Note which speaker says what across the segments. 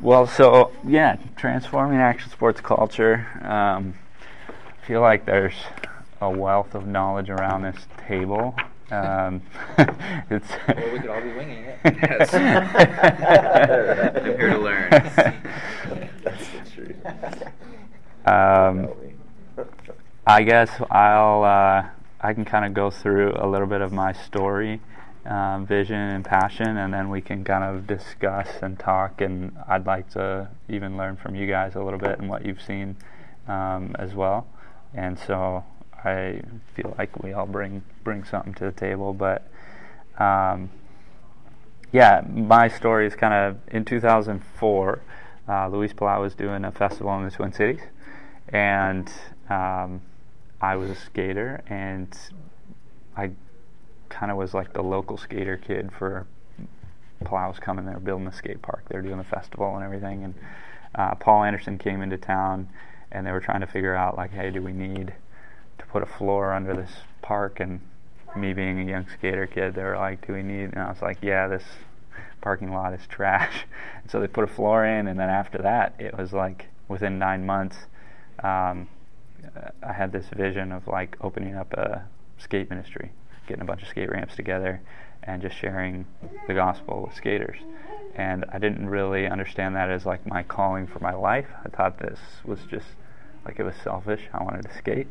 Speaker 1: Well, so yeah, transforming action sports culture. I feel like there's a wealth of knowledge around this table. It's
Speaker 2: Or we could all be winging it. Yes. I'm here to learn.
Speaker 3: That's the truth.
Speaker 1: I guess I can kind of go through a little bit of my story, vision and passion, and then we can kind of discuss and talk, and I'd like to even learn from you guys a little bit and what you've seen as well. And so I feel like we all bring something to the table. But yeah, my story is kind of in 2004. Luis Palau was doing a festival in the Twin Cities, and I was a skater, and I kind of was like the local skater kid for Palau's coming there, building a skate park. They were doing the festival and everything, and Paul Anderson came into town, and they were trying to figure out, like, hey, do we need to put a floor under this park? And me being a young skater kid, they were like, do we need? And I was like, yeah, this parking lot is trash. And so they put a floor in, and then after that, it was like within 9 months, I had this vision of like opening up a skate ministry, getting a bunch of skate ramps together and just sharing the gospel with skaters. And I didn't really understand that as like my calling for my life. I thought this was just like, it was selfish. I wanted to skate.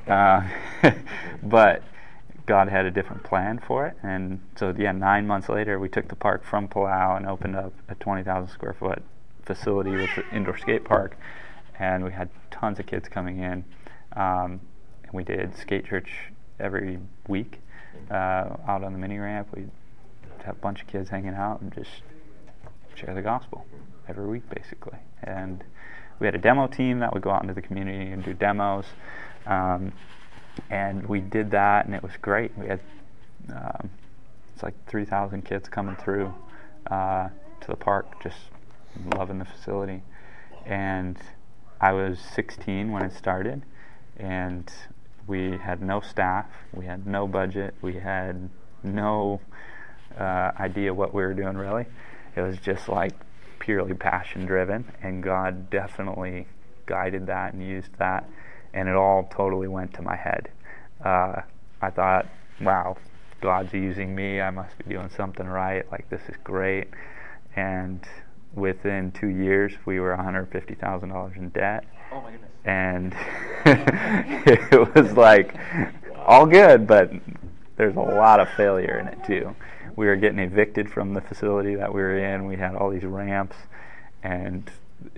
Speaker 1: But God had a different plan for it. And so yeah, 9 months later, we took the park from Palau and opened up a 20,000 square foot facility with an indoor skate park. And we had tons of kids coming in. And we did skate church every week out on the mini ramp. We'd have a bunch of kids hanging out and just share the gospel every week, basically. And we had a demo team that would go out into the community and do demos. And we did that, and it was great. We had it's like 3,000 kids coming through to the park, just loving the facility. And I was 16 when it started, and we had no staff, we had no budget, we had no idea what we were doing, really. It was just like purely passion driven, and God definitely guided that and used that, and it all totally went to my head. I thought, wow, God's using me, I must be doing something right, like this is great. And within 2 years, we were $150,000 in debt.
Speaker 2: Oh my goodness.
Speaker 1: And it was like all good, but there's a lot of failure in it too. We were getting evicted from the facility that we were in. We had all these ramps, and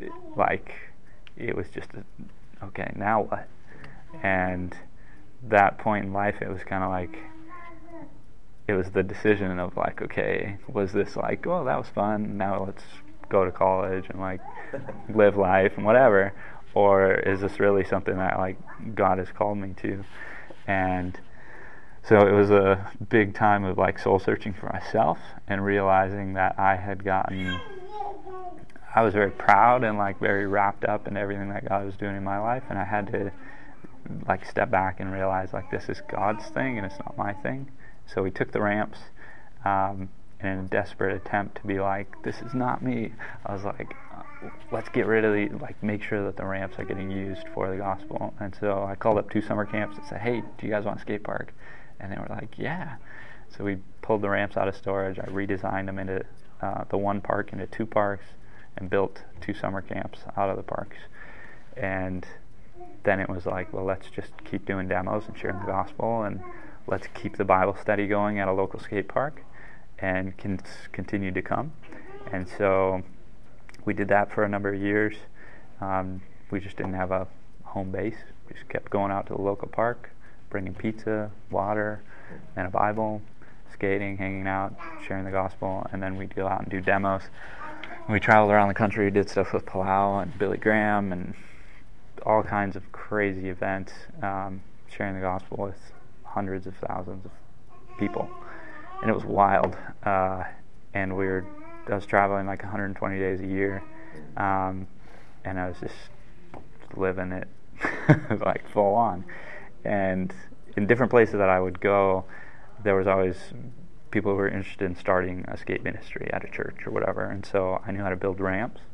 Speaker 1: it was just okay, now what? And that point in life, it was kind of like, it was the decision of like, okay, was this like, oh, that was fun, now let's go to college and like live life and whatever, or is this really something that like God has called me to? And so it was a big time of like soul searching for myself and realizing that I was very proud and like very wrapped up in everything that God was doing in my life, and I had to like step back and realize like this is God's thing and it's not my thing. So we took the ramps, in a desperate attempt to be like, this is not me. I was like, let's get rid of make sure that the ramps are getting used for the gospel. And so I called up 2 summer camps and said, hey, do you guys want a skate park? And they were like, yeah. So we pulled the ramps out of storage. I redesigned them into the one park into 2 parks and built 2 summer camps out of the parks. And then it was like, well, let's just keep doing demos and sharing the gospel, and let's keep the Bible study going at a local skate park and continue to come. And so we did that for a number of years. We just didn't have a home base. We just kept going out to the local park, bringing pizza, water, and a Bible, skating, hanging out, sharing the gospel, and then we'd go out and do demos. And we traveled around the country, did stuff with Palau and Billy Graham and all kinds of crazy events, sharing the gospel with hundreds of thousands of people. And it was wild. And I was traveling like 120 days a year, and I was just living it like full on. And in different places that I would go, there was always people who were interested in starting a skate ministry at a church or whatever. And so I knew how to build ramps.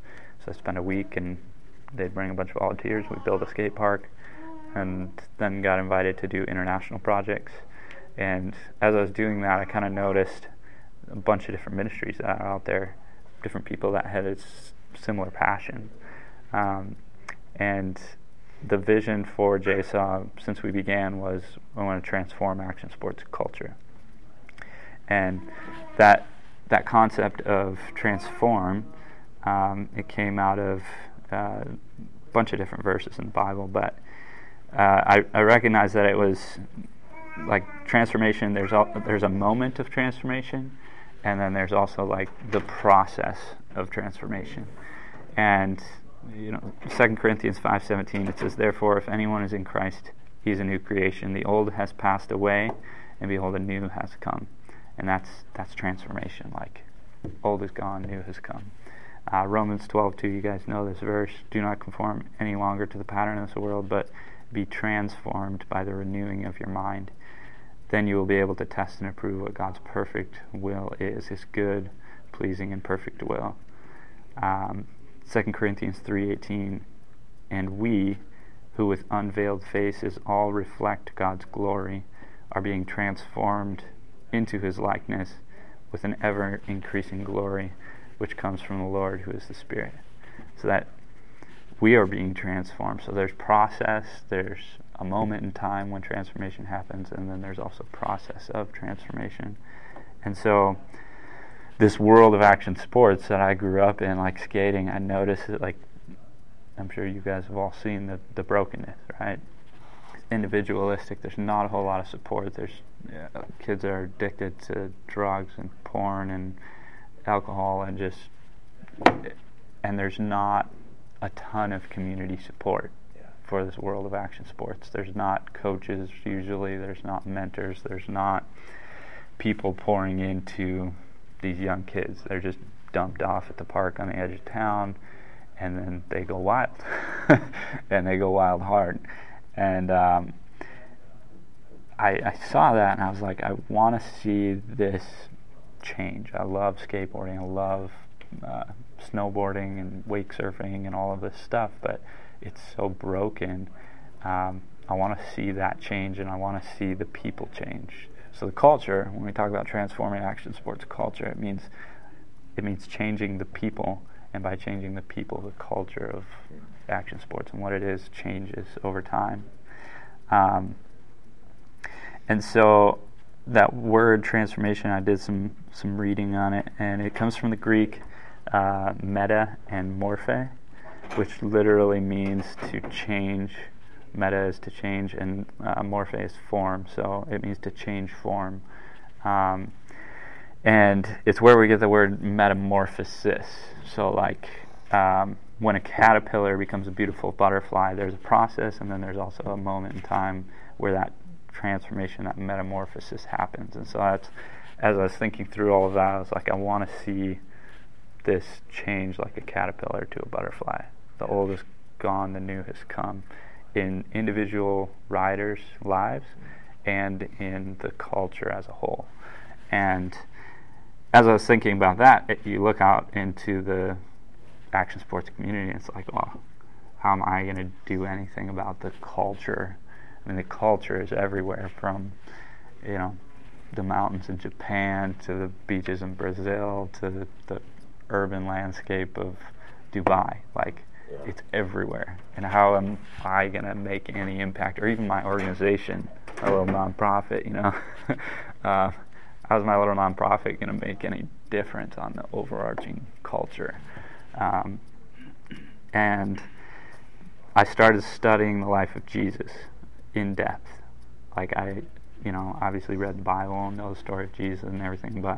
Speaker 1: So I spent a week, and they'd bring a bunch of volunteers. We built a skate park, and then got invited to do international projects. And as I was doing that, I kind of noticed a bunch of different ministries that are out there, different people that had a similar passion. And the vision for JSAW since we began was we want to transform action sports culture. And that concept of transform, it came out of a bunch of different verses in the Bible, but I recognize that it was like transformation. There's a moment of transformation, and then there's also like the process of transformation. And 2 Corinthians 5:17, it says, "Therefore, if anyone is in Christ, he is a new creation. The old has passed away, and behold, a new has come." And that's transformation. Like, old is gone, new has come. Romans 12:2, you guys know this verse. "Do not conform any longer to the pattern of this world, but be transformed by the renewing of your mind. Then you will be able to test and approve what God's perfect will is, His good, pleasing, and perfect will." 2 Corinthians 3:18, "And we, who with unveiled faces all reflect God's glory, are being transformed into His likeness with an ever-increasing glory, which comes from the Lord, who is the Spirit." So that we are being transformed. So there's process, there's a moment in time when transformation happens, and then there's also process of transformation. And so this world of action sports that I grew up in, like skating, I noticed that, like, I'm sure you guys have all seen the brokenness, right? It's individualistic. There's not a whole lot of support. There's kids that are addicted to drugs and porn and alcohol, and there's not a ton of community support for this world of action sports. There's not coaches usually. There's not mentors. There's not people pouring into these young kids. They're just dumped off at the park on the edge of town, and then they go wild. And they go wild hard. And I saw that, and I was like, I want to see this change. I love skateboarding. I love snowboarding and wake surfing and all of this stuff, but it's so broken. I want to see that change, and I want to see the people change. So the culture, when we talk about transforming action sports culture, it means changing the people, and by changing the people, the culture of action sports and what it is changes over time. And so that word transformation, I did some reading on it, and it comes from the Greek meta and morphe, which literally means to change. Meta is to change, and morphe is form, so it means to change form. And it's where we get the word metamorphosis. So like when a caterpillar becomes a beautiful butterfly, there's a process, and then there's also a moment in time where that transformation, that metamorphosis happens. And so that's, as I was thinking through all of that, I was like, I want to see this change like a caterpillar to a butterfly. The old is gone, the new has come, in individual riders' lives and in the culture as a whole. And as I was thinking about that, you look out into the action sports community, and it's like, well, how am I going to do anything about the culture? I mean, the culture is everywhere, from the mountains in Japan to the beaches in Brazil to the urban landscape of Dubai. Like, it's everywhere. And how am I going to make any impact, or even my organization, a little nonprofit, how is my little nonprofit going to make any difference on the overarching culture? And I started studying the life of Jesus in depth. Like, I obviously read the Bible and know the story of Jesus and everything, but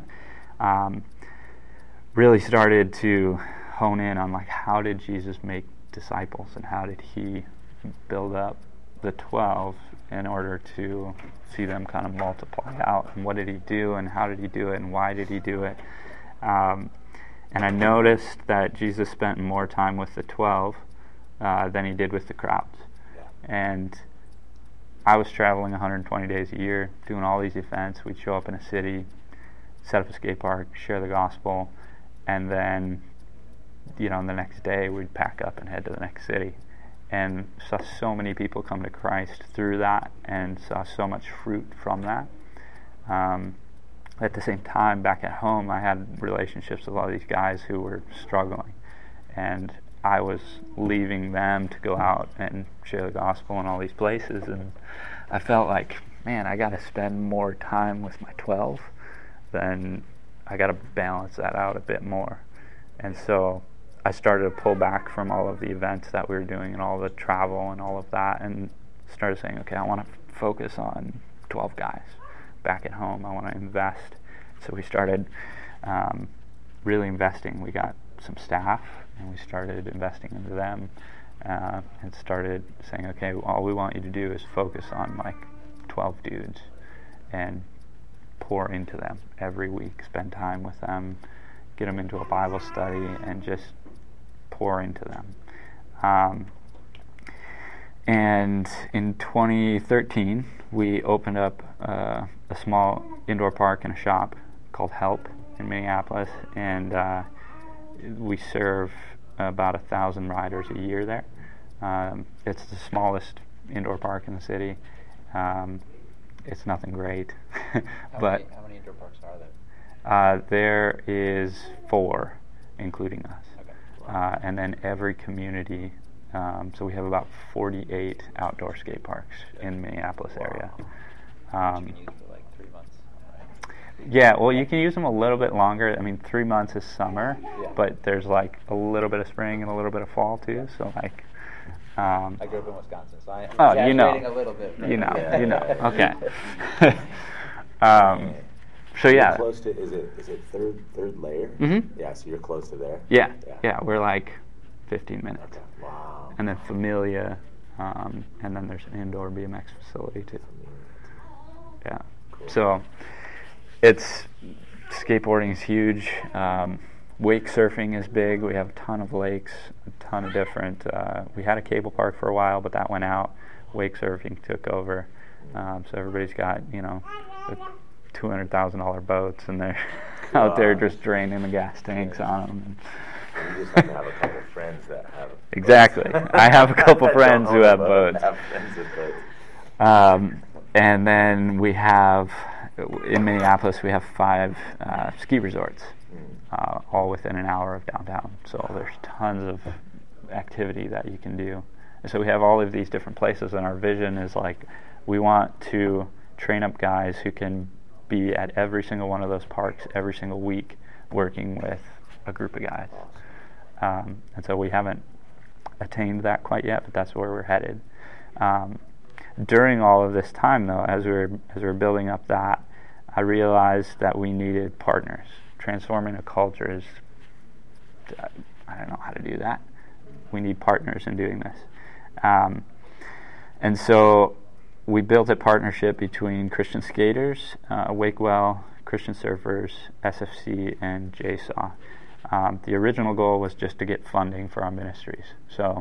Speaker 1: really started to hone in on, like, how did Jesus make disciples, and how did He build up the 12 in order to see them kind of multiply out, and what did He do, and how did He do it, and why did He do it? And I noticed that Jesus spent more time with the 12 than He did with the crowds. And I was traveling 120 days a year, doing all these events. We'd show up in a city, set up a skate park, share the gospel, and then the next day we'd pack up and head to the next city, and saw so many people come to Christ through that, and saw so much fruit from that. At the same time, back at home, I had relationships with all these guys who were struggling, and I was leaving them to go out and share the gospel in all these places, and I felt like, man, I got to spend more time with my 12, then I got to balance that out a bit more. And so I started to pull back from all of the events that we were doing and all the travel and all of that, and started saying, okay, I want to focus on 12 guys back at home. I want to invest. So we started really investing. We got some staff, and we started investing into them, and started saying, okay, all we want you to do is focus on like 12 dudes and pour into them every week, spend time with them, get them into a Bible study, and just pour into them. And in 2013, we opened up a small indoor park and a shop called Help in Minneapolis, and we serve about 1,000 riders a year there. It's the smallest indoor park in the city. It's nothing great, but
Speaker 2: how many indoor parks are there?
Speaker 1: There is 4, including us.
Speaker 2: Okay.
Speaker 1: And then every community, so we have about 48 outdoor skate parks in Minneapolis area.
Speaker 2: You can use for like 3 months, right?
Speaker 1: Yeah, well, you can use them a little bit longer. I mean, 3 months is summer,
Speaker 2: Yeah.
Speaker 1: but there's like a little bit of spring and a little bit of fall too. So like,
Speaker 2: I grew up in Wisconsin, so I'm
Speaker 1: oh, you know,
Speaker 2: exaggerating a little bit.
Speaker 1: you know,
Speaker 3: Yeah.
Speaker 1: you know. Okay. So
Speaker 3: You're
Speaker 1: yeah.
Speaker 3: close to, is it third layer?
Speaker 1: Mhm.
Speaker 3: Yeah, so you're close to there?
Speaker 1: Yeah, we're like 15 minutes.
Speaker 3: Okay. Wow.
Speaker 1: And then Familia, and then there's an indoor BMX facility too. Yeah.
Speaker 3: Cool.
Speaker 1: So skateboarding is huge. Wake surfing is big. We have a ton of lakes, a ton of different. We had a cable park for a while, but that went out. Wake surfing took over. So everybody's got the $200,000 boats, and they're out there just draining the gas tanks on them.
Speaker 3: You just have to have a couple friends that have
Speaker 1: Exactly. I have a couple friends who have boats.
Speaker 3: Have friends with boats.
Speaker 1: And then we have, in Minneapolis, we have 5 ski resorts, all within an hour of downtown. So there's tons of activity that you can do. And so we have all of these different places, and our vision is like, we want to train up guys who can be at every single one of those parks every single week, working with a group of guys. And so we haven't attained that quite yet, but that's where we're headed. During all of this time, though, as we were building up that, I realized that we needed partners. Transforming a culture is, I don't know how to do that. We need partners in doing this. And so we built a partnership between Christian Skaters, Wakewell, Christian Surfers, SFC, and JSAW. The original goal was just to get funding for our ministries. So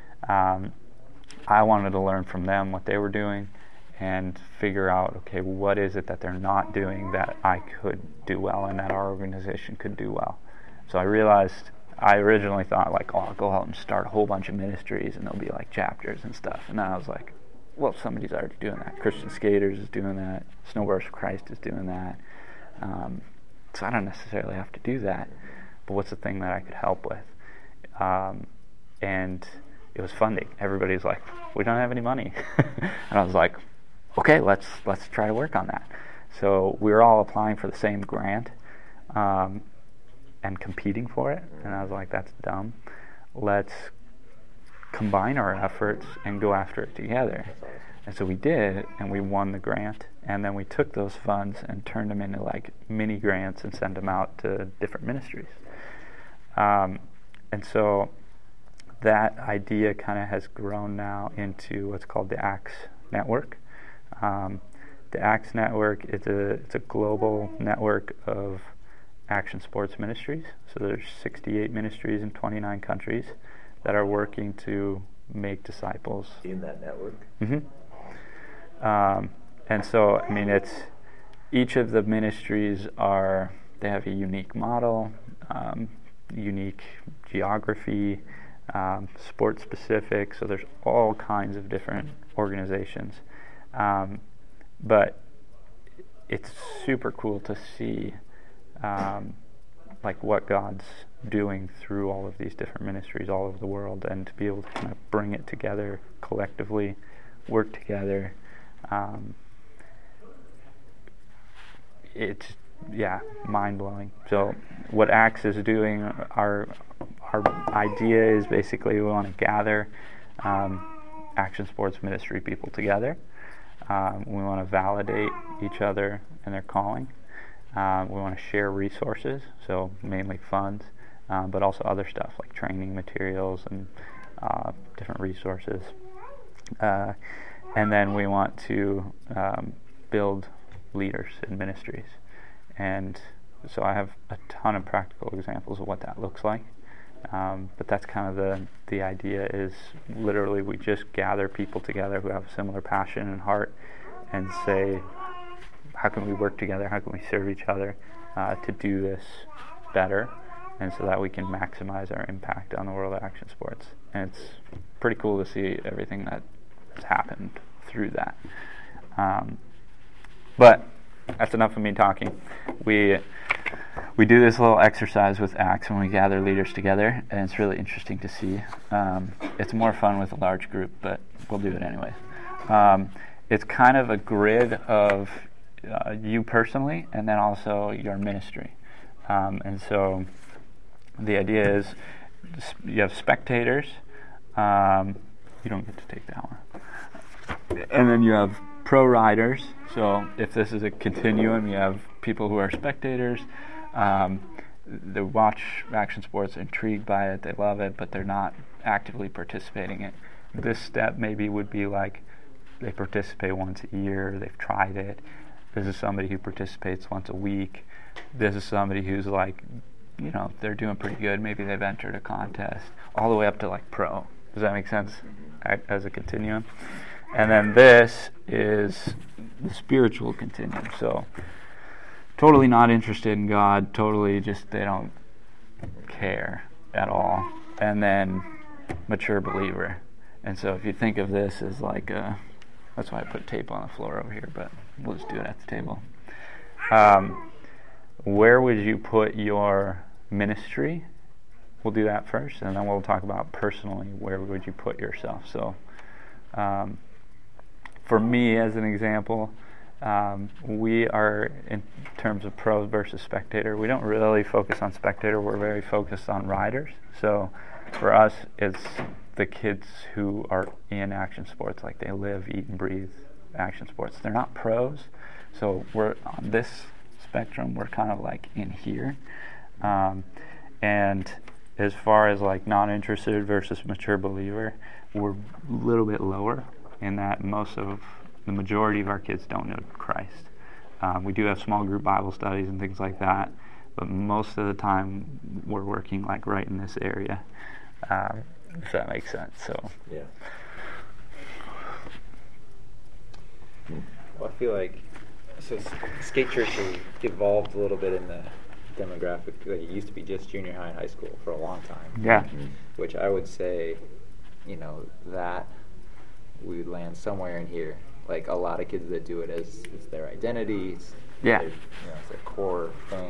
Speaker 1: I wanted to learn from them what they were doing and figure out, okay, what is it that they're not doing that I could do well and that our organization could do well. So I realized, I originally thought like, oh, I'll go out and start a whole bunch of ministries and there'll be like chapters and stuff. And then I was like, well, somebody's already doing that. Christian Skaters is doing that. Snowboarders for Christ is doing that. So I don't necessarily have to do that. But what's the thing that I could help with? And it was funding. Everybody's like, we don't have any money. And I was like, okay, let's try to work on that. So we were all applying for the same grant and competing for it. And I was like, that's dumb. Let's combine our efforts and go after it together. And so we did, and we won the grant. And then we took those funds and turned them into like mini grants and sent them out to different ministries. And so that idea kind of has grown now into what's called the ACTS Network. The ACTS Network it's a global network of action sports ministries. So there's 68 ministries in 29 countries that are working to make disciples.
Speaker 3: In that network?
Speaker 1: Mm-hmm. And so, I mean, it's each of the ministries they have a unique model. unique geography, sport specific. So there's all kinds of different organizations, but it's super cool to see like what God's doing through all of these different ministries all over the world, and to be able to kind of bring it together collectively, work together. It's mind-blowing. So what Acts is doing, our idea is basically we want to gather action sports ministry people together. We want to validate each other in their calling. We want to share resources, so mainly funds, but also other stuff like training materials and different resources. And then we want to build leaders in ministries. And so I have a ton of practical examples of what that looks like. But that's kind of the idea, is literally we just gather people together who have a similar passion and heart and say, how can we work together? How can we serve each other to do this better, and so that we can maximize our impact on the world of action sports? And it's pretty cool to see everything that has happened through that. But that's enough of me talking. We do this little exercise with Acts when we gather leaders together, and it's really interesting to see. It's more fun with a large group, but we'll do it anyway. It's kind of a grid of you personally, and then also your ministry. And so the idea is you have spectators. You don't get to take that one. And then you have pro riders. So if this is a continuum, you have people who are spectators. They watch action sports, intrigued by it, they love it, but they're not actively participating in it. This step maybe would be like they participate once a year, they've tried it. This is somebody who participates once a week. This is somebody who's like, they're doing pretty good. Maybe they've entered a contest, all the way up to like pro. Does that make sense? As a continuum. And then this is the spiritual continuum. So totally not interested in God, totally just they don't care at all. And then mature believer. And so if you think of this as like that's why I put tape on the floor over here, but we'll just do it at the table. Where would you put your ministry? We'll do that first, and then we'll talk about personally, where would you put yourself? So for me, as an example, we are, in terms of pro versus spectator, we don't really focus on spectator, we're very focused on riders. So for us, it's the kids who are in action sports, like they live, eat, and breathe action sports. They're not pros, so we're on this spectrum, we're kind of like in here. And as far as like non-interested versus mature believer, we're a little bit lower in that the majority of our kids don't know Christ. We do have small group Bible studies and things like that, but most of the time we're working like right in this area, if that makes sense. So
Speaker 3: Yeah.
Speaker 2: Well, I feel like skate church has evolved a little bit in the demographic. Like it used to be just junior high and high school for a long time.
Speaker 1: yeah.
Speaker 2: Which I would say, that we would land somewhere in here. Like a lot of kids that do it as it's their identity. It's
Speaker 1: Yeah.
Speaker 2: it's their core thing.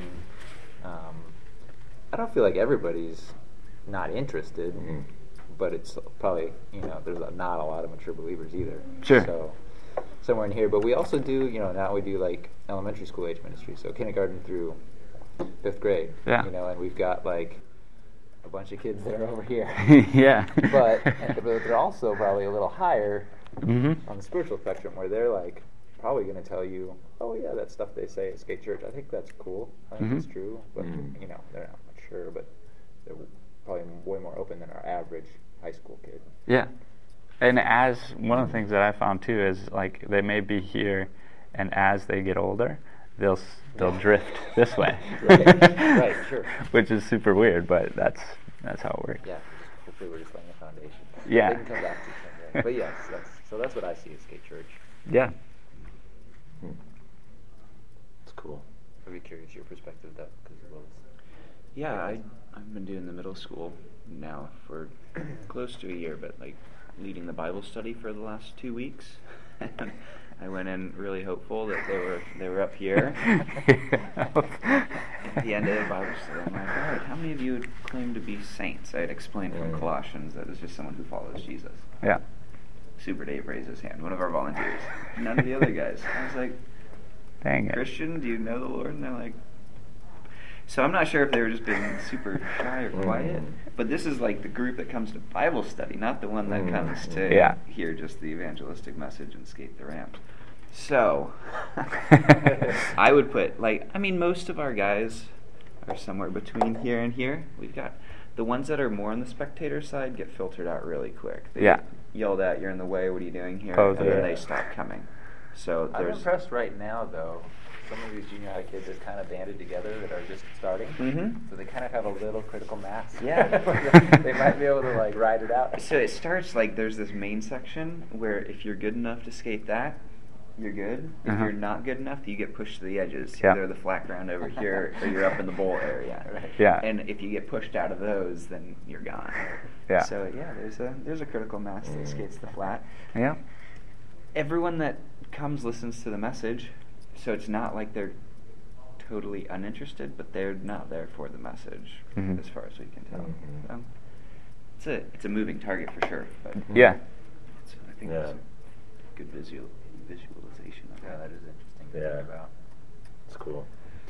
Speaker 2: I don't feel like everybody's not interested, but it's probably there's not a lot of mature believers either.
Speaker 1: Sure.
Speaker 2: So somewhere in here, but we also do now we do like elementary school age ministry, so kindergarten through 5th grade.
Speaker 1: Yeah.
Speaker 2: And we've got like a bunch of kids that are over here.
Speaker 1: Yeah.
Speaker 2: but they're also probably a little higher
Speaker 1: Mm-hmm.
Speaker 2: on the spiritual spectrum, where they're like probably going to tell you, oh yeah, that stuff they say at skate church, I think that's cool, I think it's true, but they're not mature, but they're probably way more open than our average high school kid.
Speaker 1: Yeah. And as one of the things that I found too is like they may be here, and as they get older, they'll drift this way.
Speaker 2: Right, sure.
Speaker 1: Which is super weird, but that's how it works.
Speaker 2: Yeah, hopefully we're just laying a foundation.
Speaker 1: Yeah.
Speaker 2: They can come back to someday. But yes, that's what I see at skate church.
Speaker 1: Yeah.
Speaker 3: It's cool.
Speaker 2: I'd be curious your perspective, though, because
Speaker 3: Yeah,
Speaker 4: I've been doing the middle school now for close to a year, but like leading the Bible study for the last 2 weeks. And I went in really hopeful that they were up here. At the end of the Bible study, I'm like, all right, how many of you would claim to be saints? I had explained from Colossians that it's just someone who follows Jesus.
Speaker 1: Yeah.
Speaker 4: Super Dave raised his hand, one of our volunteers. None of the other guys. I was like,
Speaker 1: Dang it.
Speaker 4: Christian, do you know the Lord? And they're like, so I'm not sure if they were just being super shy or quiet, but this is like the group that comes to Bible study, not the one that comes to hear just the evangelistic message and skate the ramp. So, I would put, most of our guys are somewhere between here and here. We've got the ones that are more on the spectator side get filtered out really quick. They get yelled at, you're in the way, what are you doing here? And then they stop coming. So
Speaker 2: I'm impressed right now, though. Some of these junior high kids are kind of banded together that are just starting, so they kind of have a little critical mass.
Speaker 4: Yeah.
Speaker 2: They might be able to ride it out.
Speaker 4: So it starts there's this main section where if you're good enough to skate that, you're good. If you're not good enough, you get pushed to the edges.
Speaker 1: Yeah.
Speaker 4: Either the flat ground over here or you're up in the bowl area.
Speaker 2: Right.
Speaker 1: Yeah.
Speaker 4: And if you get pushed out of those, then you're gone.
Speaker 1: Yeah.
Speaker 4: So there's a critical mass that skates the flat.
Speaker 1: Yeah.
Speaker 4: Everyone that comes listens to the message, so it's not like they're totally uninterested, but they're not there for the message, as far as we can tell. So it's a moving target for sure. But
Speaker 1: Yeah.
Speaker 4: I think that's a good visualization of
Speaker 2: Yeah, that is interesting to think about.
Speaker 3: It's cool.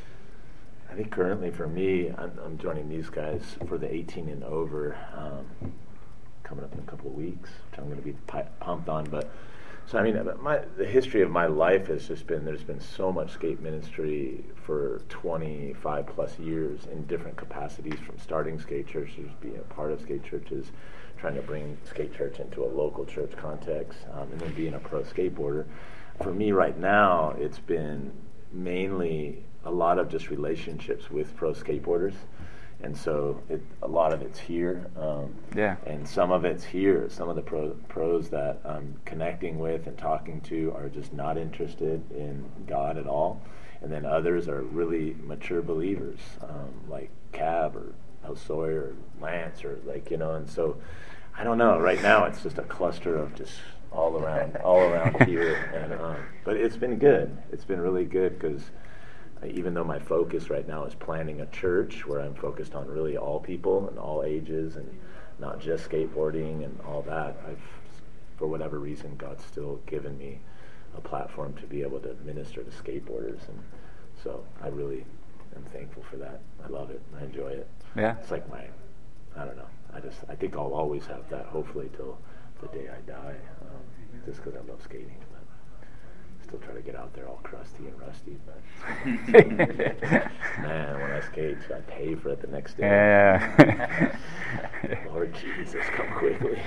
Speaker 3: I think currently for me, I'm joining these guys for the 18 and over, coming up in a couple of weeks, which I'm going to be pumped on. But so the history of my life has just been, there's been so much skate ministry for 25 plus years in different capacities, from starting skate churches, being a part of skate churches, trying to bring skate church into a local church context, and then being a pro skateboarder. For me right now, it's been mainly a lot of just relationships with pro skateboarders. And so a lot of it's here, and some of it's here. Some of the pros that I'm connecting with and talking to are just not interested in God at all. And then others are really mature believers, like Cab or Josue or Lance or and so I don't know. Right now it's just a cluster of just all around here. And but it's been good. It's been really good because even though my focus right now is planning a church where I'm focused on really all people and all ages and not just skateboarding and all that, for whatever reason, God's still given me a platform to be able to minister to skateboarders. And so I really am thankful for that. I love it. I enjoy it.
Speaker 1: Yeah.
Speaker 3: It's like I don't know. I think I'll always have that, hopefully, till the day I die, just because I love skating. Still try to get out there all crusty and rusty, but man, when I skate, I pay for it the next day.
Speaker 1: Yeah.
Speaker 3: Lord Jesus, come quickly.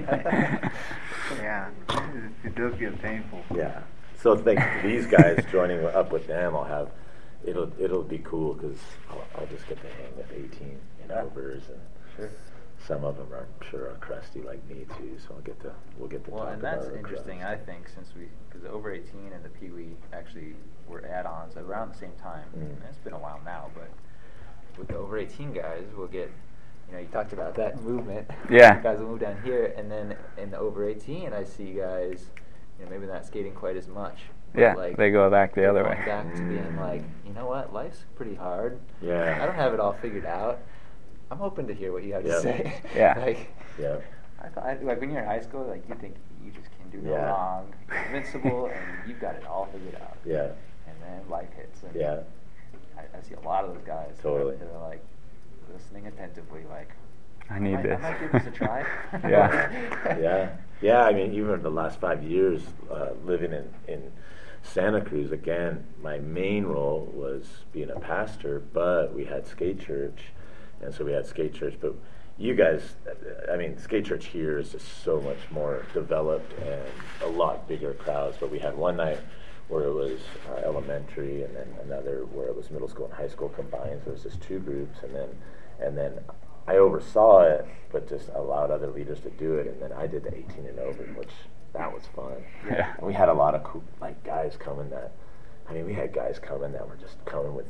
Speaker 2: Yeah, it does get painful.
Speaker 3: Yeah. So thanks to these guys joining up with them, it'll be cool because I'll just get to hang with 18 and overs, and some of them I'm sure are crusty like me too. So we'll get to
Speaker 2: Well,
Speaker 3: talk
Speaker 2: and
Speaker 3: about
Speaker 2: that's
Speaker 3: our
Speaker 2: interesting,
Speaker 3: crust.
Speaker 2: I think, because the over 18 and the Pee Wee actually were add-ons around the same time. And it's been a while now, but with the over 18 guys, we'll get. You talked about that movement.
Speaker 1: Yeah.
Speaker 2: Guys will move down here, and then in the over 18, I see guys, maybe not skating quite as much. But
Speaker 1: they go back the other
Speaker 2: going
Speaker 1: way.
Speaker 2: back to being like, you know what, life's pretty hard.
Speaker 3: Yeah.
Speaker 2: I don't have it all figured out. I'm open to hear what you have to say.
Speaker 1: Yeah.
Speaker 3: Yeah.
Speaker 2: I thought, when you're in high school, you think you just can do no wrong, you're invincible, and you've got it all figured out.
Speaker 3: Yeah.
Speaker 2: And then life hits. And
Speaker 3: Yeah.
Speaker 2: I see a lot of those guys.
Speaker 3: Totally.
Speaker 2: That are listening attentively,
Speaker 1: I need this.
Speaker 2: I might give this a try.
Speaker 1: Yeah.
Speaker 3: Yeah. Even the last 5 years living in Santa Cruz, again, my main role was being a pastor, but we had skate church, and so we had skate church. But you guys, skate church here is just so much more developed and a lot bigger crowds. But we had one night where it was elementary, and then another where it was middle school and high school combined. So it was just two groups, and then I oversaw it, but just allowed other leaders to do it. And then I did the 18 and over, which that was fun.
Speaker 1: Yeah.
Speaker 3: And we had a lot of cool, guys coming we had guys coming that were just coming with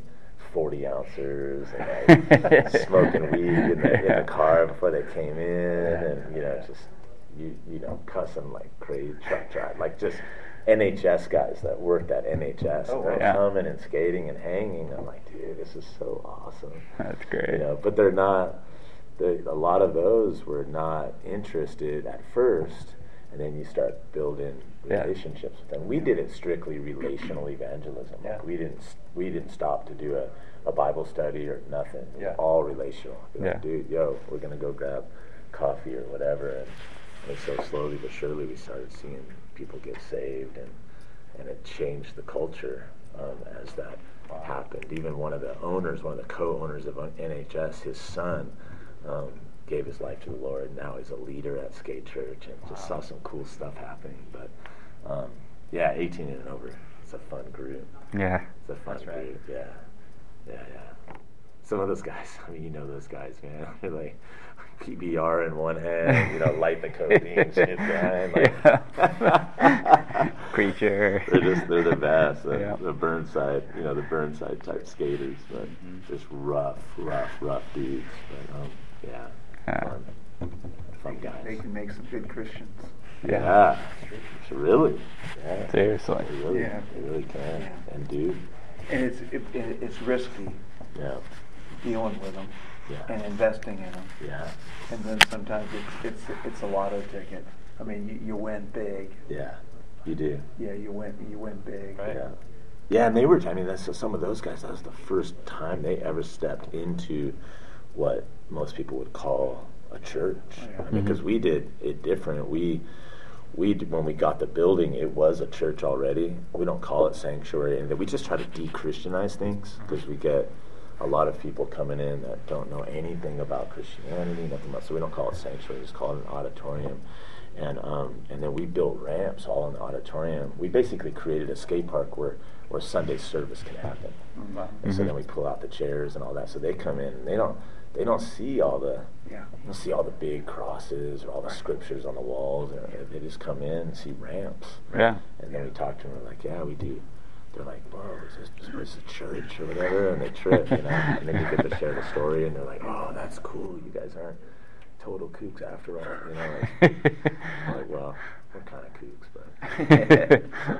Speaker 3: 40 ounces and like smoking weed in the car before they came in, and just cussing like crazy truck drive, like just NHS guys that worked at NHS. Coming and skating and hanging. I'm like, dude, this is so awesome.
Speaker 1: That's great.
Speaker 3: But they're not. A lot of those were not interested at first, and then you start building relationships with them. We did it strictly relational evangelism. Like we didn't stop to do a Bible study or nothing. It was all relational. Like, dude, we're gonna go grab coffee or whatever, and so slowly but surely we started seeing people get saved, and it changed the culture as that happened. Even one of the co-owners of NHS, his son gave his life to the Lord. Now he's a leader at Skate Church, and just saw some cool stuff happening. But 18 and over, it's a fun group.
Speaker 1: Yeah,
Speaker 3: it's a fun group. Yeah. Some of those guys, those guys, man. They're like PBR in one hand, light the codeine shit behind.
Speaker 1: Preacher.
Speaker 3: They're the best. The Burnside, the Burnside type skaters, but just rough dudes. But fun guys.
Speaker 5: They can make some good Christians.
Speaker 3: Yeah. Really. Yeah.
Speaker 1: Seriously.
Speaker 3: They really can and do.
Speaker 5: And it's risky.
Speaker 3: Yeah.
Speaker 5: Dealing with them and investing in them.
Speaker 3: Yeah.
Speaker 5: And then sometimes it's a lotto ticket. I mean, you win big.
Speaker 3: Yeah, you do.
Speaker 5: Yeah, you win big.
Speaker 3: Right. Yeah, and that's some of those guys. That was the first time they ever stepped into what most people would call a church. Because we did it different. We when we got the building, it was a church already. We don't call it sanctuary, and we just try to de-Christianize things because we get a lot of people coming in that don't know anything about Christianity, nothing about. So we don't call it sanctuary; we just call it an auditorium. And then we built ramps all in the auditorium. We basically created a skate park where Sunday service can happen. And so then we pull out the chairs and all that. So they come in and they don't see all the big crosses or all the scriptures on the walls. They just come in and see ramps.
Speaker 1: Yeah.
Speaker 3: And then we talk to them. We're like, yeah, we do. They're like, whoa, is this a church or whatever? And they trip, And then you get to share the story, and they're like, oh, that's cool. You guys aren't total kooks after all. I'm like, well, we're kind of kooks, but okay.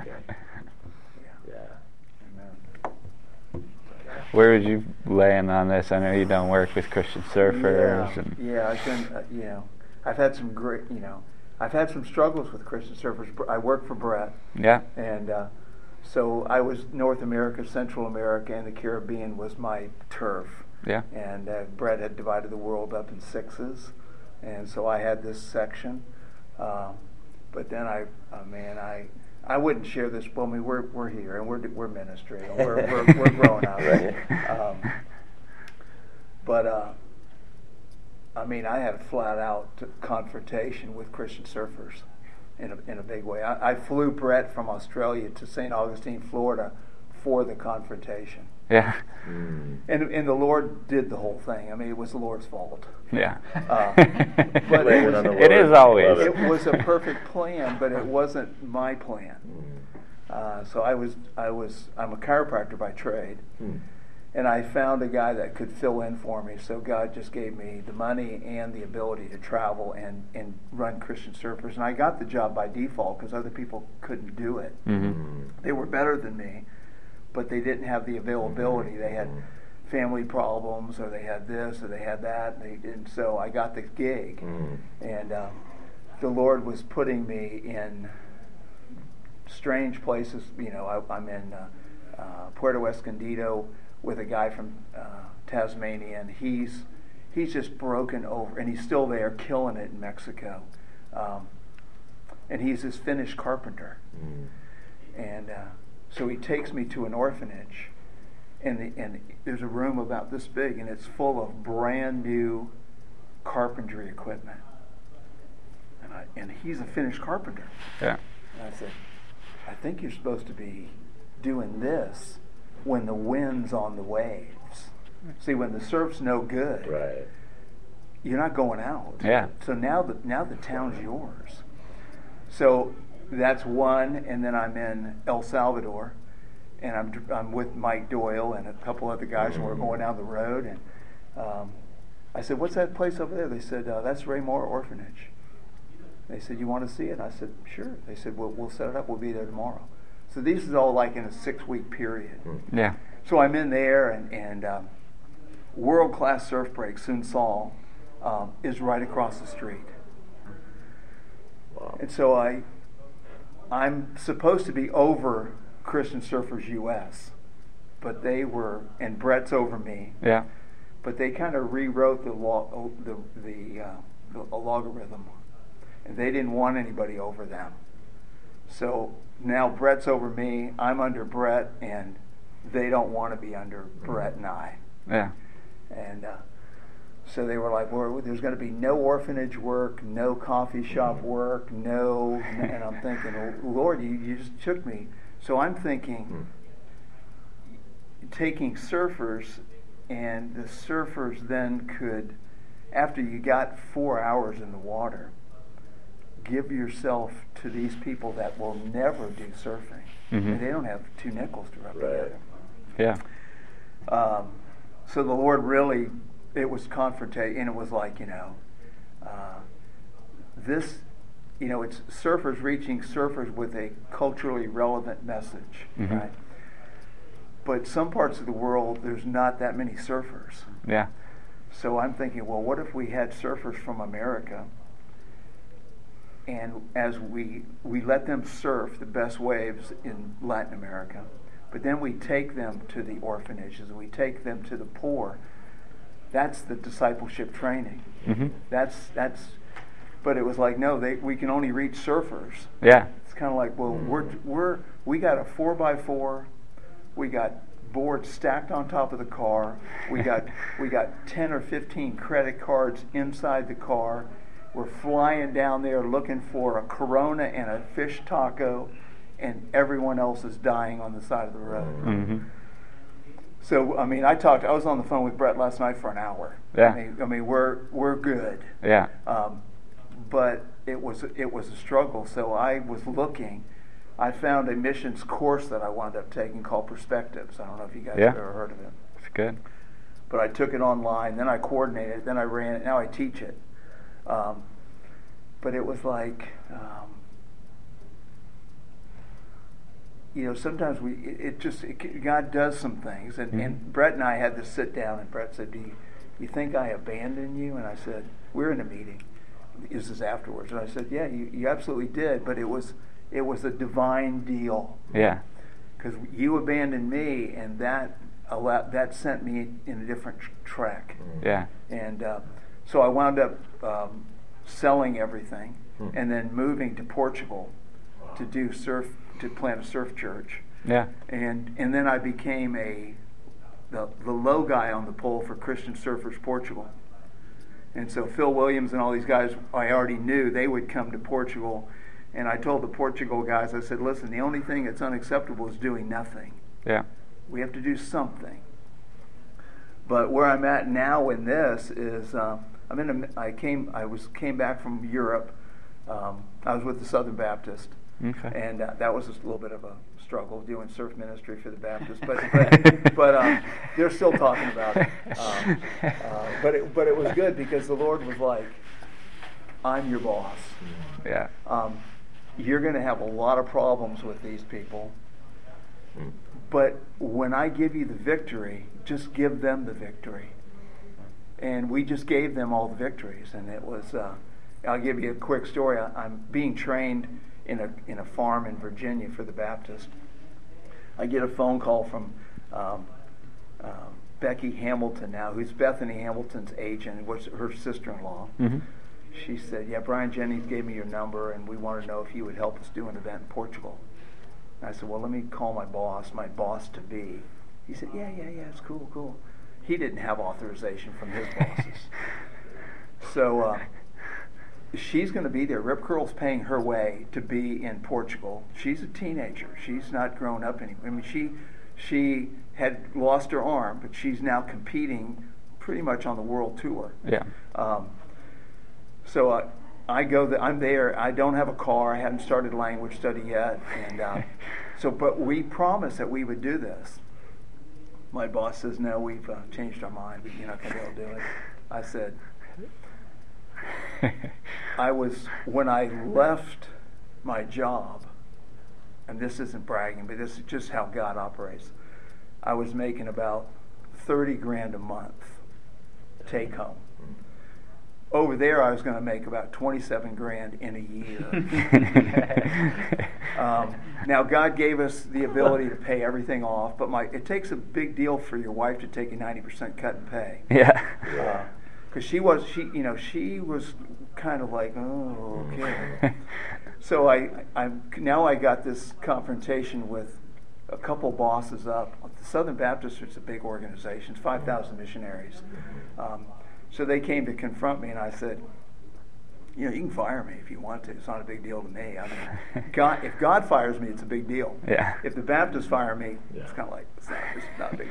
Speaker 1: Where would you land on this? I know you don't work with Christian surfers.
Speaker 5: I've had some great, I've had some struggles with Christian surfers. I work for Brett.
Speaker 1: Yeah.
Speaker 5: And so I was North America, Central America, and the Caribbean was my turf.
Speaker 1: Yeah.
Speaker 5: And Brett had divided the world up in sixes, and so I had this section. But then I wouldn't share this. Well, I mean, we're here and we're ministering. We're growing out of it. I had a flat out confrontation with Christian surfers in a big way. I flew Brett from Australia to St. Augustine, Florida, for the confrontation.
Speaker 1: Yeah.
Speaker 5: And the Lord did the whole thing. I mean, it was the Lord's fault.
Speaker 1: Yeah.
Speaker 5: But
Speaker 1: it is always.
Speaker 5: It was a perfect plan, but it wasn't my plan. So I'm a chiropractor by trade, and I found a guy that could fill in for me. So God just gave me the money and the ability to travel and run Christian surfers, and I got the job by default because other people couldn't do it. They were better than me, but they didn't have the availability. They had family problems, or they had this, or they had that, and so I got the gig. And the Lord was putting me in strange places. I'm in Puerto Escondido with a guy from Tasmania, and he's just broken over, and he's still there killing it in Mexico. And he's this Finnish carpenter. And so he takes me to an orphanage, and there's a room about this big, and it's full of brand new carpentry equipment. And he's a Finnish carpenter.
Speaker 1: Yeah.
Speaker 5: And I said, I think you're supposed to be doing this when the wind's on the waves. See, when the surf's no good,
Speaker 3: right,
Speaker 5: you're not going out.
Speaker 1: Yeah.
Speaker 5: So now the town's yours. So that's one, and then I'm in El Salvador, I'm with Mike Doyle and a couple other guys, and we're going down the road, and I said, "What's that place over there?" They said, "That's Ray Moore Orphanage." They said, "You want to see it?" I said, "Sure." They said, "We'll set it up. We'll be there tomorrow." So this is all like in a 6-week period.
Speaker 1: Yeah.
Speaker 5: So I'm in there, and world-class surf break, Sun Sol, is right across the street.
Speaker 3: Wow.
Speaker 5: And so I'm supposed to be over Christian Surfers US, but they were, and Brett's over me.
Speaker 1: Yeah.
Speaker 5: But they kind of rewrote the logarithm, and they didn't want anybody over them. So now Brett's over me, I'm under Brett, and they don't want to be under Brett and I.
Speaker 1: Yeah.
Speaker 5: And so they were like, well, there's going to be no orphanage work, no coffee shop work, no, and I'm thinking, oh, Lord, you just took me. So I'm thinking, taking surfers, and the surfers then could, after you got 4 hours in the water, give yourself to these people that will never do surfing. And they don't have 2 nickels to rub together.
Speaker 1: Yeah.
Speaker 5: So the Lord really, it was confrontation, and it was like, this, it's surfers reaching surfers with a culturally relevant message, right? But some parts of the world, there's not that many surfers.
Speaker 1: Yeah.
Speaker 5: So I'm thinking, well, what if we had surfers from America, and as we let them surf the best waves in Latin America, but then we take them to the orphanages, we take them to the poor. That's the discipleship training. That's. But it was like, no, we can only reach surfers.
Speaker 1: Yeah.
Speaker 5: It's kind of like, well, we got a 4x4, we got boards stacked on top of the car, we got 10 or 15 credit cards inside the car. We're flying down there looking for a Corona and a fish taco, and everyone else is dying on the side of the road. So I was on the phone with Brett last night for an hour.
Speaker 1: Yeah.
Speaker 5: I mean we're good.
Speaker 1: Yeah.
Speaker 5: But it was a struggle. So I was looking. I found a missions course that I wound up taking called Perspectives. I don't know if you guys have ever heard of it.
Speaker 1: It's good.
Speaker 5: But I took it online. Then I coordinated it. Then I ran it. Now I teach it. But it was like, sometimes God does some things. And Brett and I had to sit down, and Brett said, do you think I abandoned you? And I said, we're in a meeting. This is afterwards. And I said, yeah, you absolutely did, but it was a divine deal.
Speaker 1: Yeah.
Speaker 5: Because you abandoned me, and that sent me in a different track.
Speaker 1: Yeah.
Speaker 5: And so I wound up selling everything, and then moving to Portugal to plant a surf church.
Speaker 1: Yeah.
Speaker 5: And then I became the low guy on the pole for Christian Surfers Portugal. And so Phil Williams and all these guys, I already knew they would come to Portugal. And I told the Portugal guys, I said, listen, the only thing that's unacceptable is doing nothing.
Speaker 1: Yeah. We
Speaker 5: have to do something. But where I'm at now in this is I came back from Europe. I was with the Southern Baptist.
Speaker 1: Okay.
Speaker 5: And that was a little bit of a struggle doing surf ministry for the Baptist, but they're still talking about it. But it was good because the Lord was like, "I'm your boss.
Speaker 1: Yeah.
Speaker 5: You're going to have a lot of problems with these people, but when I give you the victory, just give them the victory." And we just gave them all the victories, and it was. I'll give you a quick story. I'm being trained in a farm in Virginia for the Baptist. I get a phone call from Becky Hamilton now, who's Bethany Hamilton's agent, was her sister-in-law. She said, "Yeah, Brian Jennings gave me your number, and we want to know if you would help us do an event in Portugal." And I said, "Well, let me call my boss to be." He said, "Yeah, it's cool." He didn't have authorization from his bosses. So she's going to be there. Rip Curl's paying her way to be in Portugal. She's a teenager. She's not grown up anymore. I mean, she had lost her arm, but she's now competing pretty much on the world tour.
Speaker 1: Yeah.
Speaker 5: So I'm there. I don't have a car. I haven't started language study yet, and but we promised that we would do this. My boss says, "No, we've changed our mind. You're not going to be able to do it." I said, when I left my job, and this isn't bragging, but this is just how God operates. I was making about $30,000 a month take home. Over there, I was going to make about $27,000 in a year. Now, God gave us the ability to pay everything off, but it takes a big deal for your wife to take a 90% cut in pay.
Speaker 1: Yeah.
Speaker 5: Because she was kind of like, oh, okay. So I got this confrontation with a couple bosses up. The Southern Baptist is a big organization, 5,000 missionaries. So they came to confront me, and I said, you can fire me if you want to. It's not a big deal to me. I mean, if God fires me, it's a big deal.
Speaker 1: Yeah.
Speaker 5: If the Baptists fire me, it's kind of like, it's not a big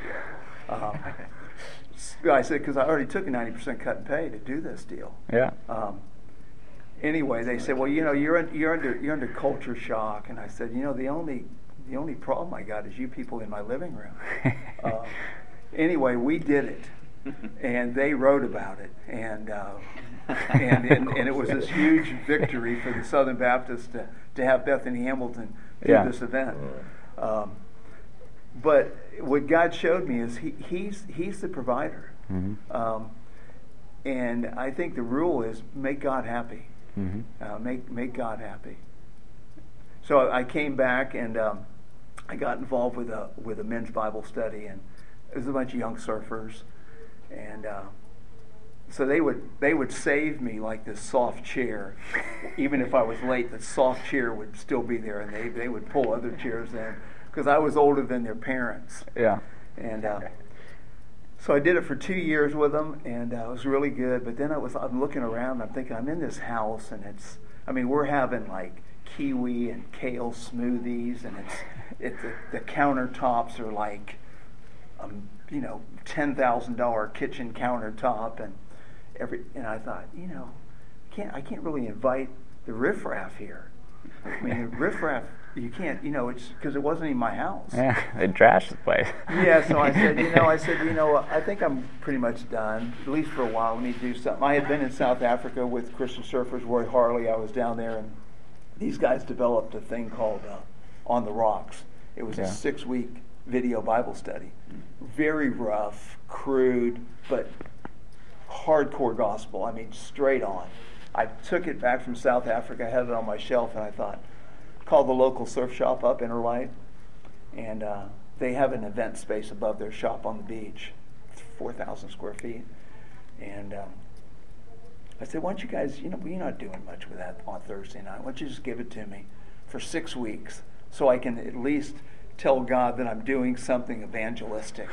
Speaker 5: deal. I said, because I already took a 90% cut in pay to do this deal.
Speaker 1: Yeah.
Speaker 5: Anyway, they said, well, you're under culture shock, and I said, the only problem I got is you people in my living room. Anyway, we did it, and they wrote about it, and it was this huge victory for the Southern Baptists to have Bethany Hamilton do this event. But what God showed me is He's the provider, and I think the rule is make God happy. Make God happy. So I came back and I got involved with a men's Bible study, and it was a bunch of young surfers, and so they would save me like this soft chair. Even if I was late, the soft chair would still be there, and they would pull other chairs in because I was older than their parents.
Speaker 1: Yeah.
Speaker 5: And so I did it for 2 years with them, and it was really good. But then I'm looking around, and I'm thinking, I'm in this house, and we're having like kiwi and kale smoothies, and the countertops are like, $10,000 kitchen countertop, and I thought, I can't really invite the riffraff here. I mean, the riffraff, you can't, it's because it wasn't in my house.
Speaker 1: Yeah, they trashed the place.
Speaker 5: Yeah, so I said, I think I'm pretty much done, at least for a while. Let me do something. I had been in South Africa with Christian surfers, Roy Harley. I was down there, and these guys developed a thing called On the Rocks. It was a 6-week video Bible study. Very rough, crude, but hardcore gospel. I mean, straight on. I took it back from South Africa, had it on my shelf, and I thought, called the local surf shop up, Interlight, and they have an event space above their shop on the beach. It's 4,000 square feet. And I said, why don't you guys, you're not doing much with that on Thursday night. Why don't you just give it to me for 6 weeks so I can at least tell God that I'm doing something evangelistic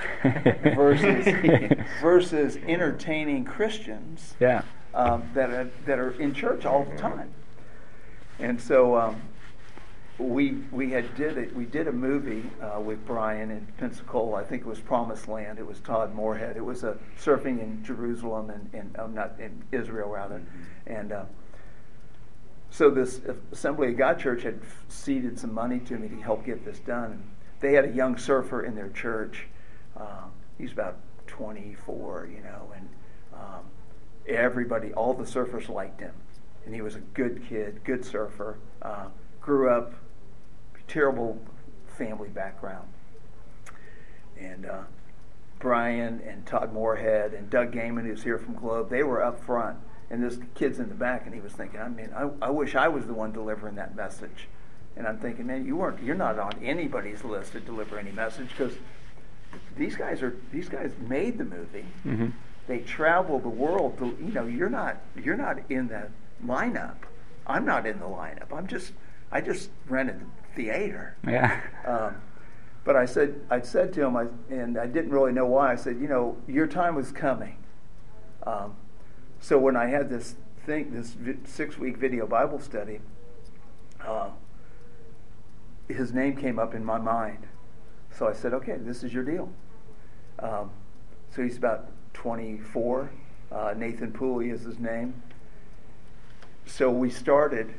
Speaker 5: versus entertaining Christians that are in church all the time. And so we did a movie with Brian in Pensacola. I think it was Promised Land. It was Todd Moorhead. It was surfing in Jerusalem and not in Israel rather. And so this Assembly of God Church had seeded some money to me to help get this done. They had a young surfer in their church. He's about 24, and everybody, all the surfers liked him. And he was a good kid, good surfer. Grew up, terrible family background. And Brian and Todd Moorhead and Doug Gaiman, who's here from Globe, they were up front. And this kid's in the back, and he was thinking, I wish I was the one delivering that message. And I'm thinking, man, you're not on anybody's list to deliver any message, because these guys made the movie. Mm-hmm. They travel the world. You're not in the lineup. I'm not in the lineup. I just rented the theater.
Speaker 1: Yeah.
Speaker 5: But I said to him, and I didn't really know why. I said, your time was coming. So when I had this 6-week video Bible study, his name came up in my mind. So I said, okay, this is your deal. So he's about 24. Nathan Pooley is his name. so we started,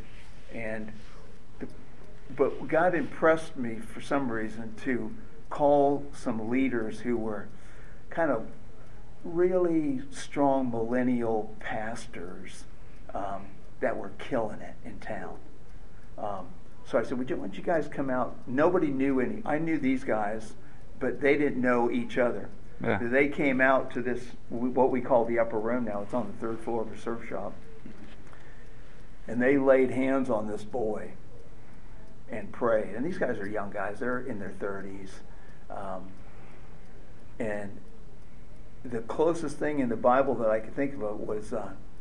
Speaker 5: but God impressed me for some reason to call some leaders who were kind of really strong millennial pastors that were killing it in town. So I said, why don't you guys come out? Nobody knew any. I knew these guys, but they didn't know each other.
Speaker 1: Yeah.
Speaker 5: So they came out to this, what we call the upper room now. It's on the third floor of a surf shop. And they laid hands on this boy and prayed. And these guys are young guys. They're in their 30s. And the closest thing in the Bible that I could think of was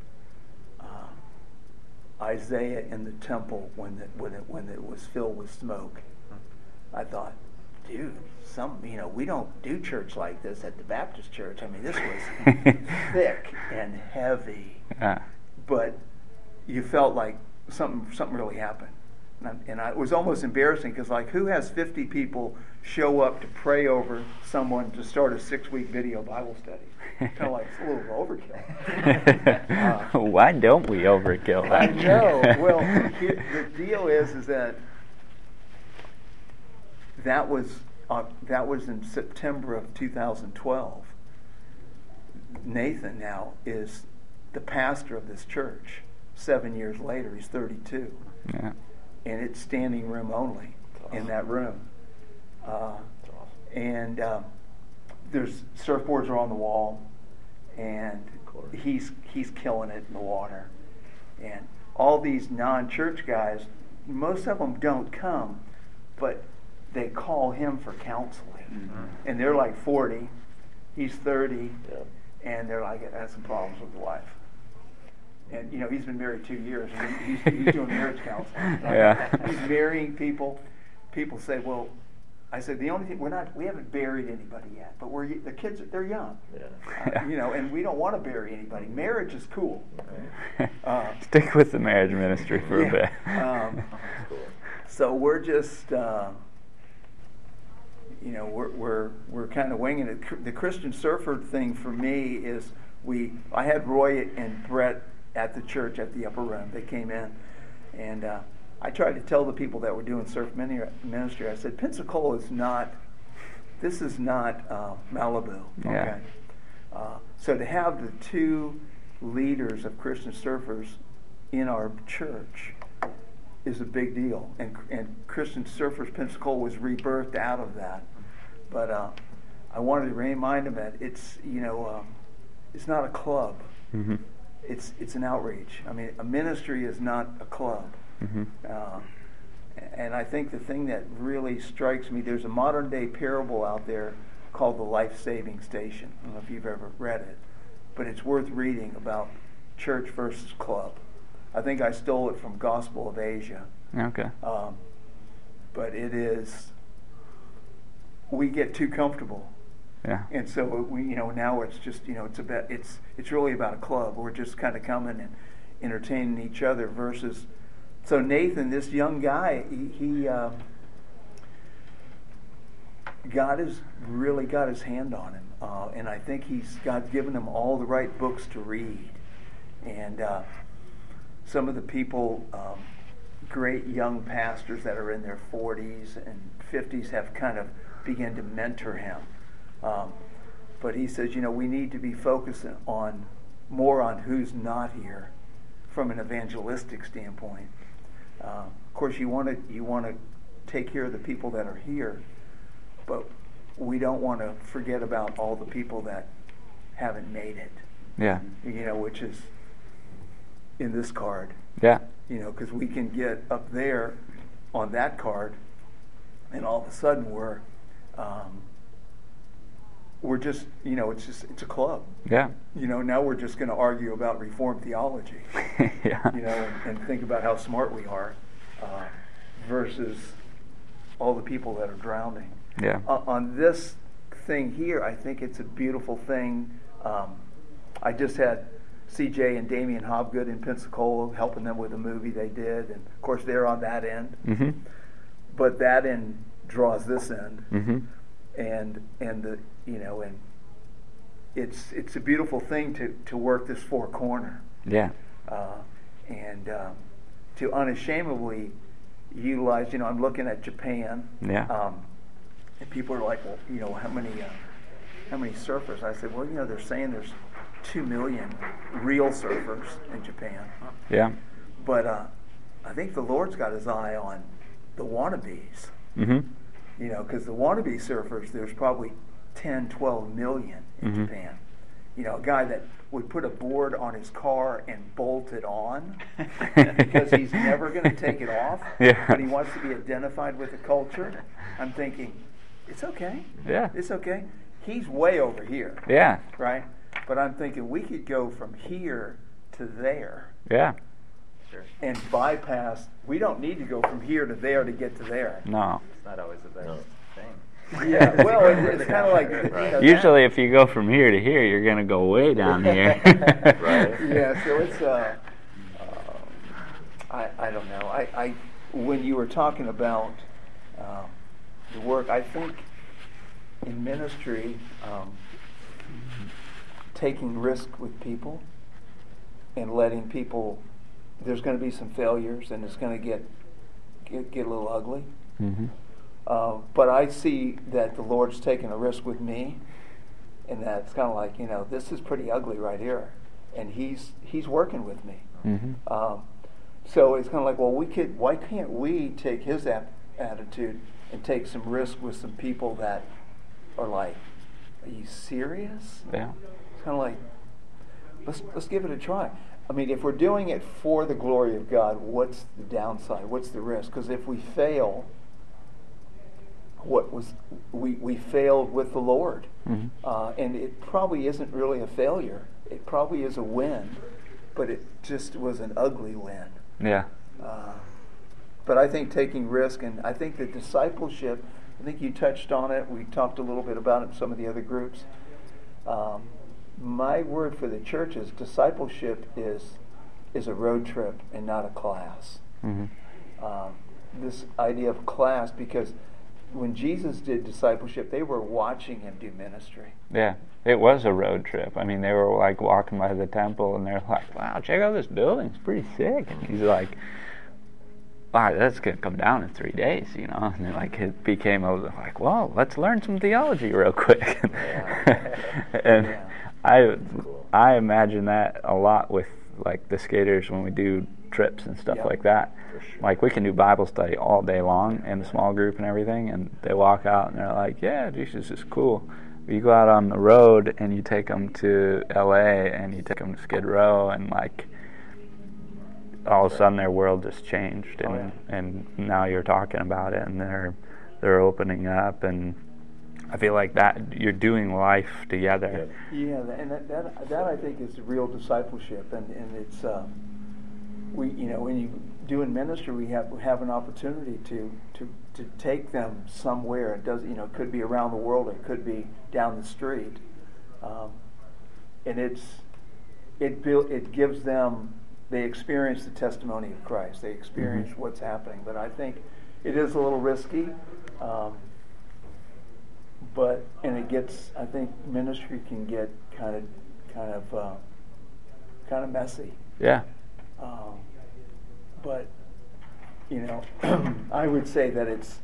Speaker 5: Isaiah in the temple when it was filled with smoke. I thought, dude, we don't do church like this at the Baptist church. I mean, this was thick and heavy, but you felt like something really happened. And it was almost embarrassing because, like, who has 50 people show up to pray over someone to start a 6-week video Bible study? Kind of like it's a little overkill.
Speaker 1: Why don't we overkill that?
Speaker 5: I know. Well, the deal is that was in September of 2012. Nathan now is the pastor of this church. 7 years later, he's 32.
Speaker 1: Yeah.
Speaker 5: And it's standing room only in that room. And there's surfboards are on the wall, and he's killing it in the water. And all these non-church guys, most of them don't come, but they call him for counseling. Mm-hmm. And they're like 40, he's 30, and they're like, I have some problems with the wife. And, he's been married 2 years, and he's doing marriage counseling.
Speaker 1: Yeah.
Speaker 5: He's marrying people. People say, well, I said, the only thing, we haven't buried anybody yet, but the kids, they're young. Yeah. And we don't want to bury anybody. Marriage is cool.
Speaker 1: Stick with the marriage ministry for a bit.
Speaker 5: So we're just, we're kind of winging it. The Christian Surfer thing for me is I had Roy and Brett at the church at the upper room. They came in, and I tried to tell the people that were doing surf ministry, I said, Pensacola is not Malibu. Okay?
Speaker 1: Yeah.
Speaker 5: So to have the two leaders of Christian surfers in our church is a big deal. And Christian Surfers Pensacola was rebirthed out of that. But I wanted to remind them that it's not a club.
Speaker 1: Mm-hmm.
Speaker 5: It's an outreach. I mean, a ministry is not a club.
Speaker 1: Mm-hmm.
Speaker 5: And I think the thing that really strikes me, there's a modern day parable out there called The Life-Saving Station. I don't know if you've ever read it, but it's worth reading about church versus club. I think I stole it from Gospel of Asia.
Speaker 1: Okay.
Speaker 5: But we get too comfortable.
Speaker 1: Yeah.
Speaker 5: And so now it's just it's really about a club. We're just kind of coming and entertaining each other versus. So Nathan, this young guy, he God has really got his hand on him, and I think God's given him all the right books to read, and some of the people, great young pastors that are in their 40s and 50s have kind of begun to mentor him. But he says, we need to be focusing more on who's not here from an evangelistic standpoint. Of course, you want to take care of the people that are here, but we don't want to forget about all the people that haven't made it.
Speaker 1: Yeah.
Speaker 5: Which is in this card.
Speaker 1: Yeah.
Speaker 5: Because we can get up there on that card, and all of a sudden we're just, it's a club.
Speaker 1: Yeah.
Speaker 5: Now we're just going to argue about Reformed theology.
Speaker 1: Yeah.
Speaker 5: And think about how smart we are versus all the people that are drowning.
Speaker 1: Yeah.
Speaker 5: On this thing here, I think it's a beautiful thing. I just had CJ and Damian Hobgood in Pensacola helping them with a movie they did, and of course they're on that end.
Speaker 1: Mm-hmm.
Speaker 5: But that end draws this end.
Speaker 1: Mm-hmm.
Speaker 5: And it's a beautiful thing to work this four corner.
Speaker 1: Yeah.
Speaker 5: and to unashamedly utilize. I'm looking at Japan.
Speaker 1: Yeah.
Speaker 5: And people are like, well, how many surfers? I said, well, they're saying there's 2 million real surfers in Japan.
Speaker 1: Yeah.
Speaker 5: But I think the Lord's got his eye on the wannabes.
Speaker 1: Mm-hmm.
Speaker 5: Because the wannabe surfers, there's probably 10, 12 million in Japan. A guy that would put a board on his car and bolt it on because he's never going to take it off, but he wants to be identified with the culture. I'm thinking, it's okay.
Speaker 1: Yeah.
Speaker 5: It's okay. He's way over here.
Speaker 1: Yeah.
Speaker 5: Right? But I'm thinking we could go from here to there.
Speaker 1: Yeah.
Speaker 2: Sure.
Speaker 5: And bypass. We don't need to go from here to there to get to there.
Speaker 1: No.
Speaker 2: It's not always the best thing.
Speaker 5: Yeah, well, it's kind of like
Speaker 1: usually if you go from here to here, you're going to go way down here.
Speaker 3: Right.
Speaker 5: Yeah, so it's I don't know. I when you were talking about the work, I think in ministry, taking risk with people and letting people. There's going to be some failures, and it's going to get a little ugly.
Speaker 1: Mm-hmm.
Speaker 5: But I see that the Lord's taking a risk with me, and that it's kind of like, this is pretty ugly right here, and He's working with me.
Speaker 1: Mm-hmm.
Speaker 5: So it's kind of like, well, why can't we take His attitude and take some risk with some people that are like, are you serious?
Speaker 1: Yeah.
Speaker 5: It's kind of like, let's give it a try. I mean, if we're doing it for the glory of God, what's the downside? What's the risk? Because if we fail, we failed with the Lord, and it probably isn't really a failure. It probably is a win, but it just was an ugly win.
Speaker 1: Yeah.
Speaker 5: But I think taking risk, and I think the discipleship. I think you touched on it. We talked a little bit about it in some of the other groups. My word for the church is discipleship is a road trip and not a class.
Speaker 1: Mm-hmm.
Speaker 5: This idea of class, because when Jesus did discipleship, they were watching Him do ministry.
Speaker 1: Yeah, it was a road trip. I mean, they were like walking by the temple, and they're like, "Wow, check out this building. It's pretty sick." And He's like, "Wow, that's gonna come down in 3 days," And then, like, it became like, "Well, let's learn some theology real quick." And I imagine that a lot with like the skaters when we do trips and stuff like that. Sure. Like we can do Bible study all day long in the small group and everything, and they walk out and they're like, "Yeah, Jesus is cool." But you go out on the road and you take them to LA and you take them to Skid Row, and like all of a sudden their world just changed, and now you're talking about it, and they're opening up, and I feel like that you're doing life together.
Speaker 5: Yeah, and that I think is real discipleship, and it's when you do in ministry, we have an opportunity to take them somewhere. It does, it could be around the world, it could be down the street, and it gives them. They experience the testimony of Christ. They experience what's happening. But I think it is a little risky. But I think ministry can get kind of messy.
Speaker 1: Yeah.
Speaker 5: But I would say that it's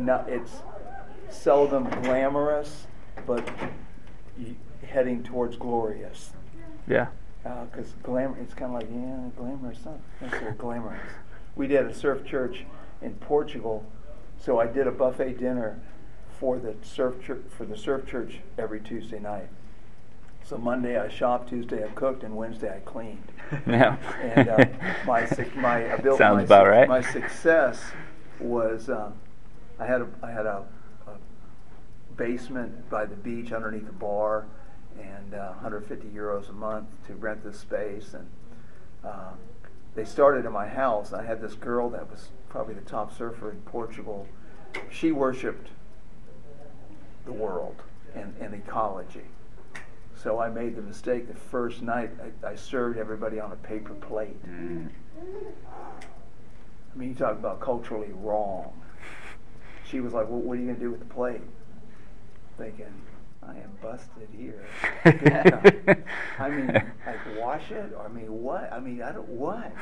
Speaker 5: seldom glamorous, but heading towards glorious.
Speaker 1: Yeah.
Speaker 5: Because glamour, it's kind of like, glamorous, not necessarily glamorous. We did a surf church in Portugal, so I did a buffet dinner for the surf church every Tuesday night. So Monday I shopped, Tuesday I cooked, and Wednesday I cleaned.
Speaker 1: Yeah.
Speaker 5: And
Speaker 1: Sounds about right.
Speaker 5: My success was I had a basement by the beach underneath the bar, and 150 euros a month to rent this space. And they started in my house. I had this girl that was probably the top surfer in Portugal. She worshipped the world and ecology. So I made the mistake the first night. I served everybody on a paper plate. I mean, you talk about culturally wrong. She was like, "Well, what are you going to do with the plate?" Thinking, I am busted here. I mean, like wash it? Or I mean, what? I mean, I don't, what?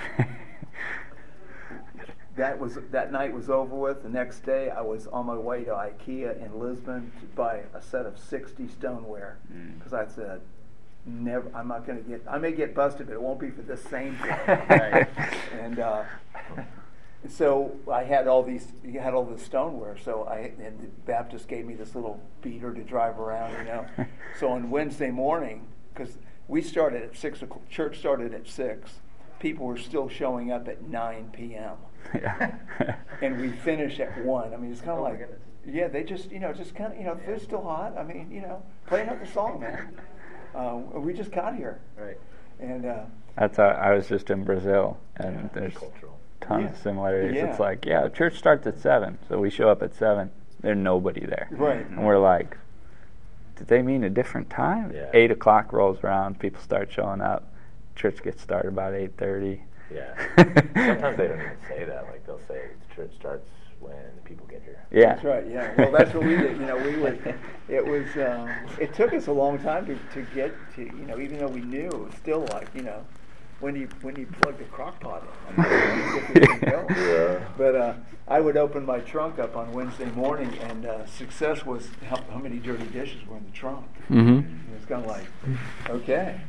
Speaker 5: That night was over with. The next day, I was on my way to IKEA in Lisbon to buy a set of 60 stoneware because I said, "Never. I'm not going to get. I may get busted, but it won't be for the same thing." Right? And so I had all these. You had all this stoneware. So and the Baptist gave me this little beater to drive around. So on Wednesday morning, because we started at 6 o'clock, church started at 6. People were still showing up at 9 p.m.
Speaker 1: Yeah.
Speaker 5: And we finish at 1. I mean, it's kind of like, yeah, they just, just kind of, if it's still hot, I mean, play another song, man. We just got here.
Speaker 2: Right.
Speaker 5: And
Speaker 1: I was just in Brazil, and there's tons of similarities.
Speaker 5: Yeah.
Speaker 1: It's like, the church starts at 7, so we show up at 7. There's nobody there.
Speaker 5: Right.
Speaker 1: And we're like, did they mean a different time?
Speaker 3: Yeah.
Speaker 1: 8 o'clock rolls around, people start showing up. Church gets started about 8:30.
Speaker 3: Yeah. Sometimes they don't even say that. Like they'll say church starts when the people get here.
Speaker 1: Yeah.
Speaker 5: That's right. Yeah. Well, that's what we did. It was. It took us a long time to get to. Even though we knew, it was still like when you plug the crock pot in.
Speaker 3: Yeah.
Speaker 5: But I would open my trunk up on Wednesday morning, and success was how many dirty dishes were in the trunk.
Speaker 1: Mm-hmm.
Speaker 5: And it's kind of like, okay.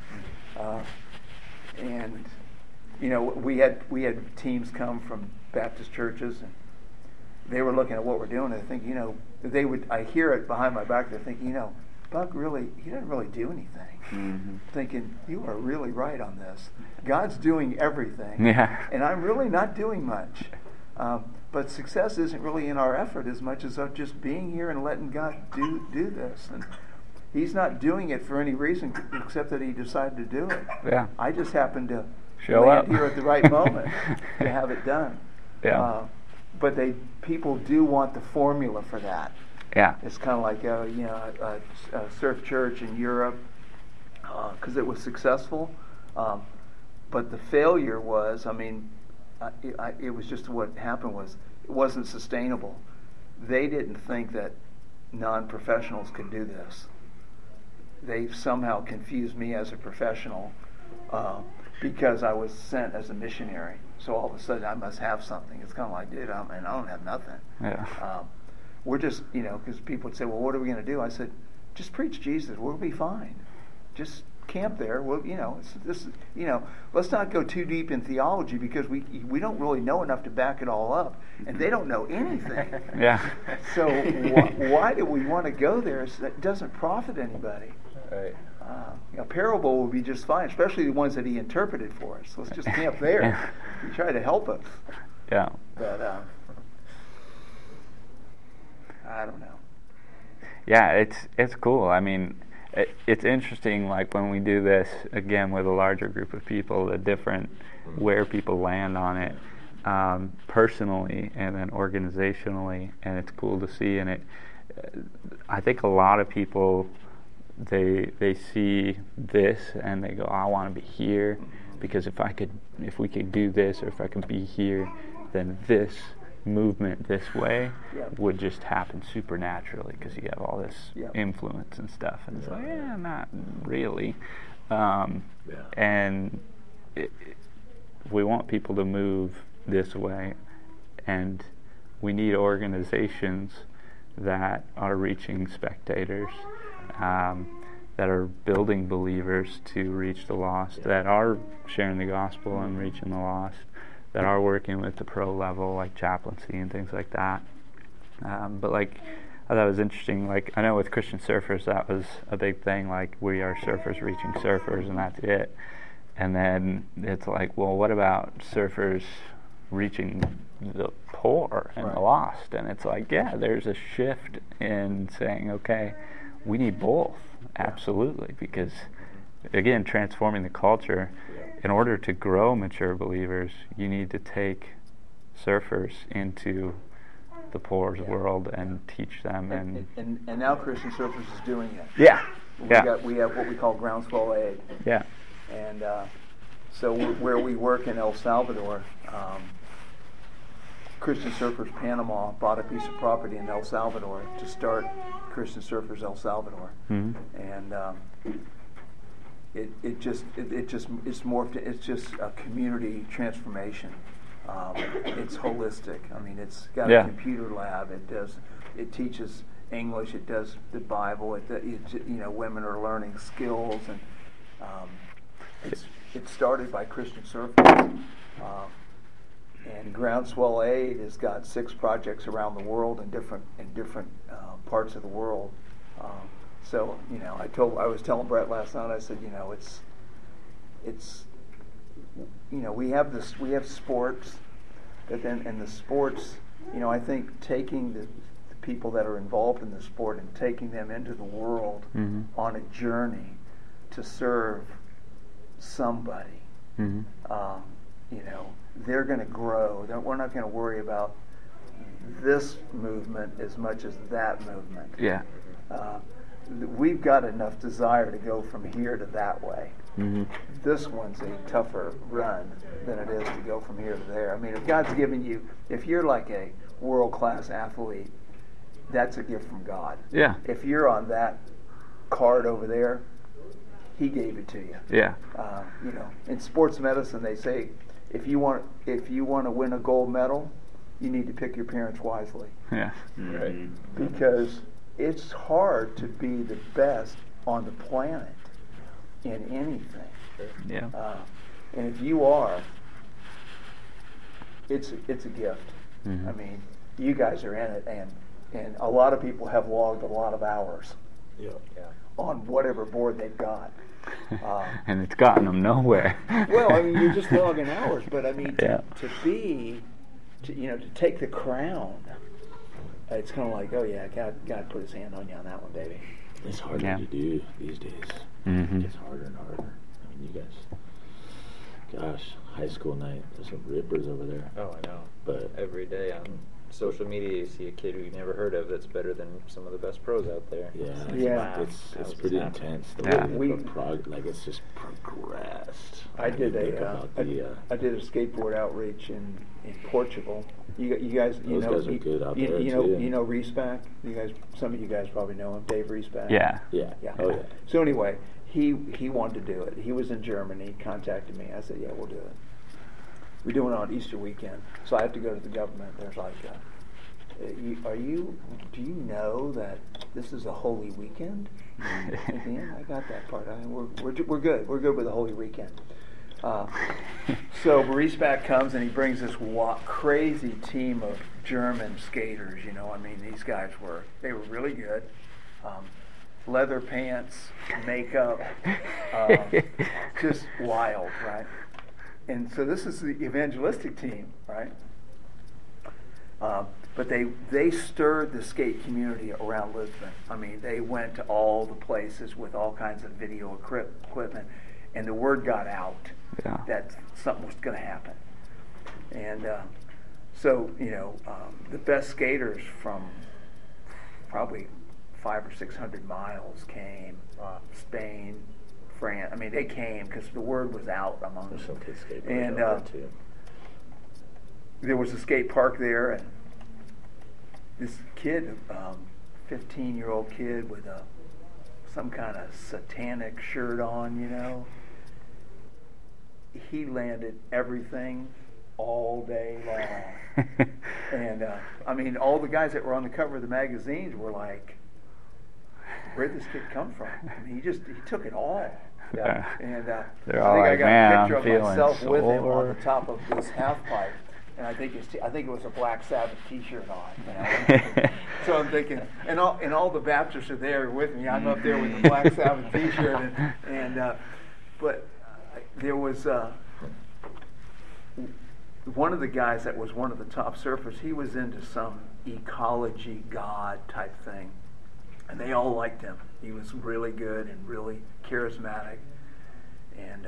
Speaker 5: And we had teams come from Baptist churches, and they were looking at what we're doing. And I think they would. I hear it behind my back. They're thinking, Buck he doesn't really do anything.
Speaker 1: Mm-hmm.
Speaker 5: Thinking you are really right on this. God's doing everything, and I'm really not doing much. But success isn't really in our effort as much as of just being here and letting God do this. And He's not doing it for any reason except that He decided to do it.
Speaker 1: Yeah.
Speaker 5: I just happened to
Speaker 1: Show
Speaker 5: land
Speaker 1: up
Speaker 5: here at the right moment to have it done.
Speaker 1: Yeah.
Speaker 5: But people do want the formula for that.
Speaker 1: Yeah.
Speaker 5: It's kind of like a surf church in Europe because it was successful, but the failure was, it was just what happened was it wasn't sustainable. They didn't think that non-professionals could do this. They somehow confused me as a professional because I was sent as a missionary. So all of a sudden I must have something. It's kind of like, dude, I don't have nothing.
Speaker 1: Yeah.
Speaker 5: We're just, because people would say, well, what are we going to do? I said, just preach Jesus. We'll be fine. Just camp there. Well, let's not go too deep in theology because we don't really know enough to back it all up, and they don't know anything.
Speaker 1: Yeah.
Speaker 5: So why do we want to go there? That doesn't profit anybody.
Speaker 2: Right.
Speaker 5: A parable will be just fine, especially the ones that He interpreted for us. Let's just camp there. He tried to help us.
Speaker 1: Yeah.
Speaker 5: But I don't know.
Speaker 1: Yeah, it's cool. I mean, it's interesting, like when we do this again with a larger group of people, the different where people land on it personally and then organizationally, and it's cool to see. And I think a lot of people they see this and they go, I want to be here because if we could do this, or if I can be here, then this movement this way would just happen supernaturally because you have all this influence and stuff. And it's like, not really. And we want people to move this way, and we need organizations that are reaching spectators, that are building believers to reach the lost, that are sharing the gospel and reaching the lost, that are working with the pro level, like chaplaincy and things like that. But I thought it was interesting. Like, I know with Christian Surfers, that was a big thing. Like, we are surfers reaching surfers, and that's it. And then it's like, well, what about surfers reaching the poor and the lost? And it's like, there's a shift in saying, okay, we need both, absolutely, because again, transforming the culture. In order to grow mature believers, you need to take surfers into the poor's world and teach them.
Speaker 5: And now Christian Surfers is doing it.
Speaker 1: Yeah.
Speaker 5: We have what we call Groundswell Aid.
Speaker 1: Yeah.
Speaker 5: And so where we work in El Salvador, Christian Surfers Panama bought a piece of property in El Salvador to start Christian Surfers El Salvador, and it's morphed. It's just a community transformation. It's holistic. I mean, it's got a computer lab. It teaches English. It does the Bible. Women are learning skills, and it started by Christian Surfers. And Groundswell Aid has got 6 projects around the world in different parts of the world. So I was telling Brett last night. I said, we have sports, but then in the sports, I think taking the people that are involved in the sport and taking them into the world on a journey to serve somebody. They're going to grow. We're not going to worry about this movement as much as that movement.
Speaker 1: Yeah.
Speaker 5: We've got enough desire to go from here to that way. This one's a tougher run than it is to go from here to there. I mean, if God's given you, if you're like a world-class athlete, that's a gift from God.
Speaker 1: Yeah.
Speaker 5: If you're on that card over there, He gave it to you.
Speaker 1: Yeah.
Speaker 5: In sports medicine, they say if you want to win a gold medal, you need to pick your parents wisely.
Speaker 1: Yeah.
Speaker 2: Right.
Speaker 5: Because it's hard to be the best on the planet in anything.
Speaker 1: Yeah.
Speaker 5: And if you are, it's a gift. I mean, you guys are in it, and a lot of people have logged a lot of hours on whatever board they've got.
Speaker 1: And it's gotten them nowhere.
Speaker 5: Well, I mean, you're just logging hours, but I mean, to take the crown, it's kind of like, oh yeah, God put His hand on you on that one, baby.
Speaker 3: It's harder to do these days. It's harder and harder. I mean, you guys, gosh, high school night, there's some rippers over there.
Speaker 2: Oh, I know.
Speaker 3: But
Speaker 2: every day on social media, you see a kid who you never heard of that's better than some of the best pros out there.
Speaker 5: Yeah.
Speaker 3: It's pretty intense. The way it's just progressed.
Speaker 5: I did a skateboard outreach in Portugal. You guys,
Speaker 3: those guys are good out there
Speaker 5: you
Speaker 3: too.
Speaker 5: know Reesback. Some of you guys probably know him, Dave Reesback.
Speaker 1: Yeah.
Speaker 3: Oh, yeah.
Speaker 5: So anyway, he wanted to do it. He was in Germany. Contacted me. I said, yeah, we'll do it. We're doing it on Easter weekend, so I have to go to the government. There's like, do you know that this is a holy weekend? Yeah, I got that part. We're good. We're good with the holy weekend. So Maurice back comes and he brings this crazy team of German skaters. I mean, these guys were really good. Leather pants, makeup, just wild, right? And so this is the evangelistic team, right? But they stirred the skate community around Lisbon. I mean, they went to all the places with all kinds of video equipment, and the word got out that something was going to happen. And so, the best skaters from probably 500 or 600 miles came. Spain, France. I mean, they came because the word was out among them.
Speaker 3: Some kids skateboarding
Speaker 5: And
Speaker 3: there too.
Speaker 5: there was a skate park there, and this kid, 15-year-old kid with some kind of satanic shirt on, he landed everything all day long. And I mean, all the guys that were on the cover of the magazines were like, where'd this kid come from? I mean, he took it all.
Speaker 1: Yeah.
Speaker 5: And
Speaker 1: They're
Speaker 5: I
Speaker 1: all
Speaker 5: think I
Speaker 1: like,
Speaker 5: got
Speaker 1: man,
Speaker 5: a picture
Speaker 1: I'm
Speaker 5: of
Speaker 1: feeling
Speaker 5: myself with him on
Speaker 1: sore.
Speaker 5: the top of this half pipe, and I think it was a Black Sabbath T-shirt on. So I'm thinking, and all the Baptists are there with me. I'm up there with the Black Sabbath T-shirt, but there was one of the guys that was one of the top surfers. He was into some ecology god type thing. And they all liked him. He was really good and really charismatic. And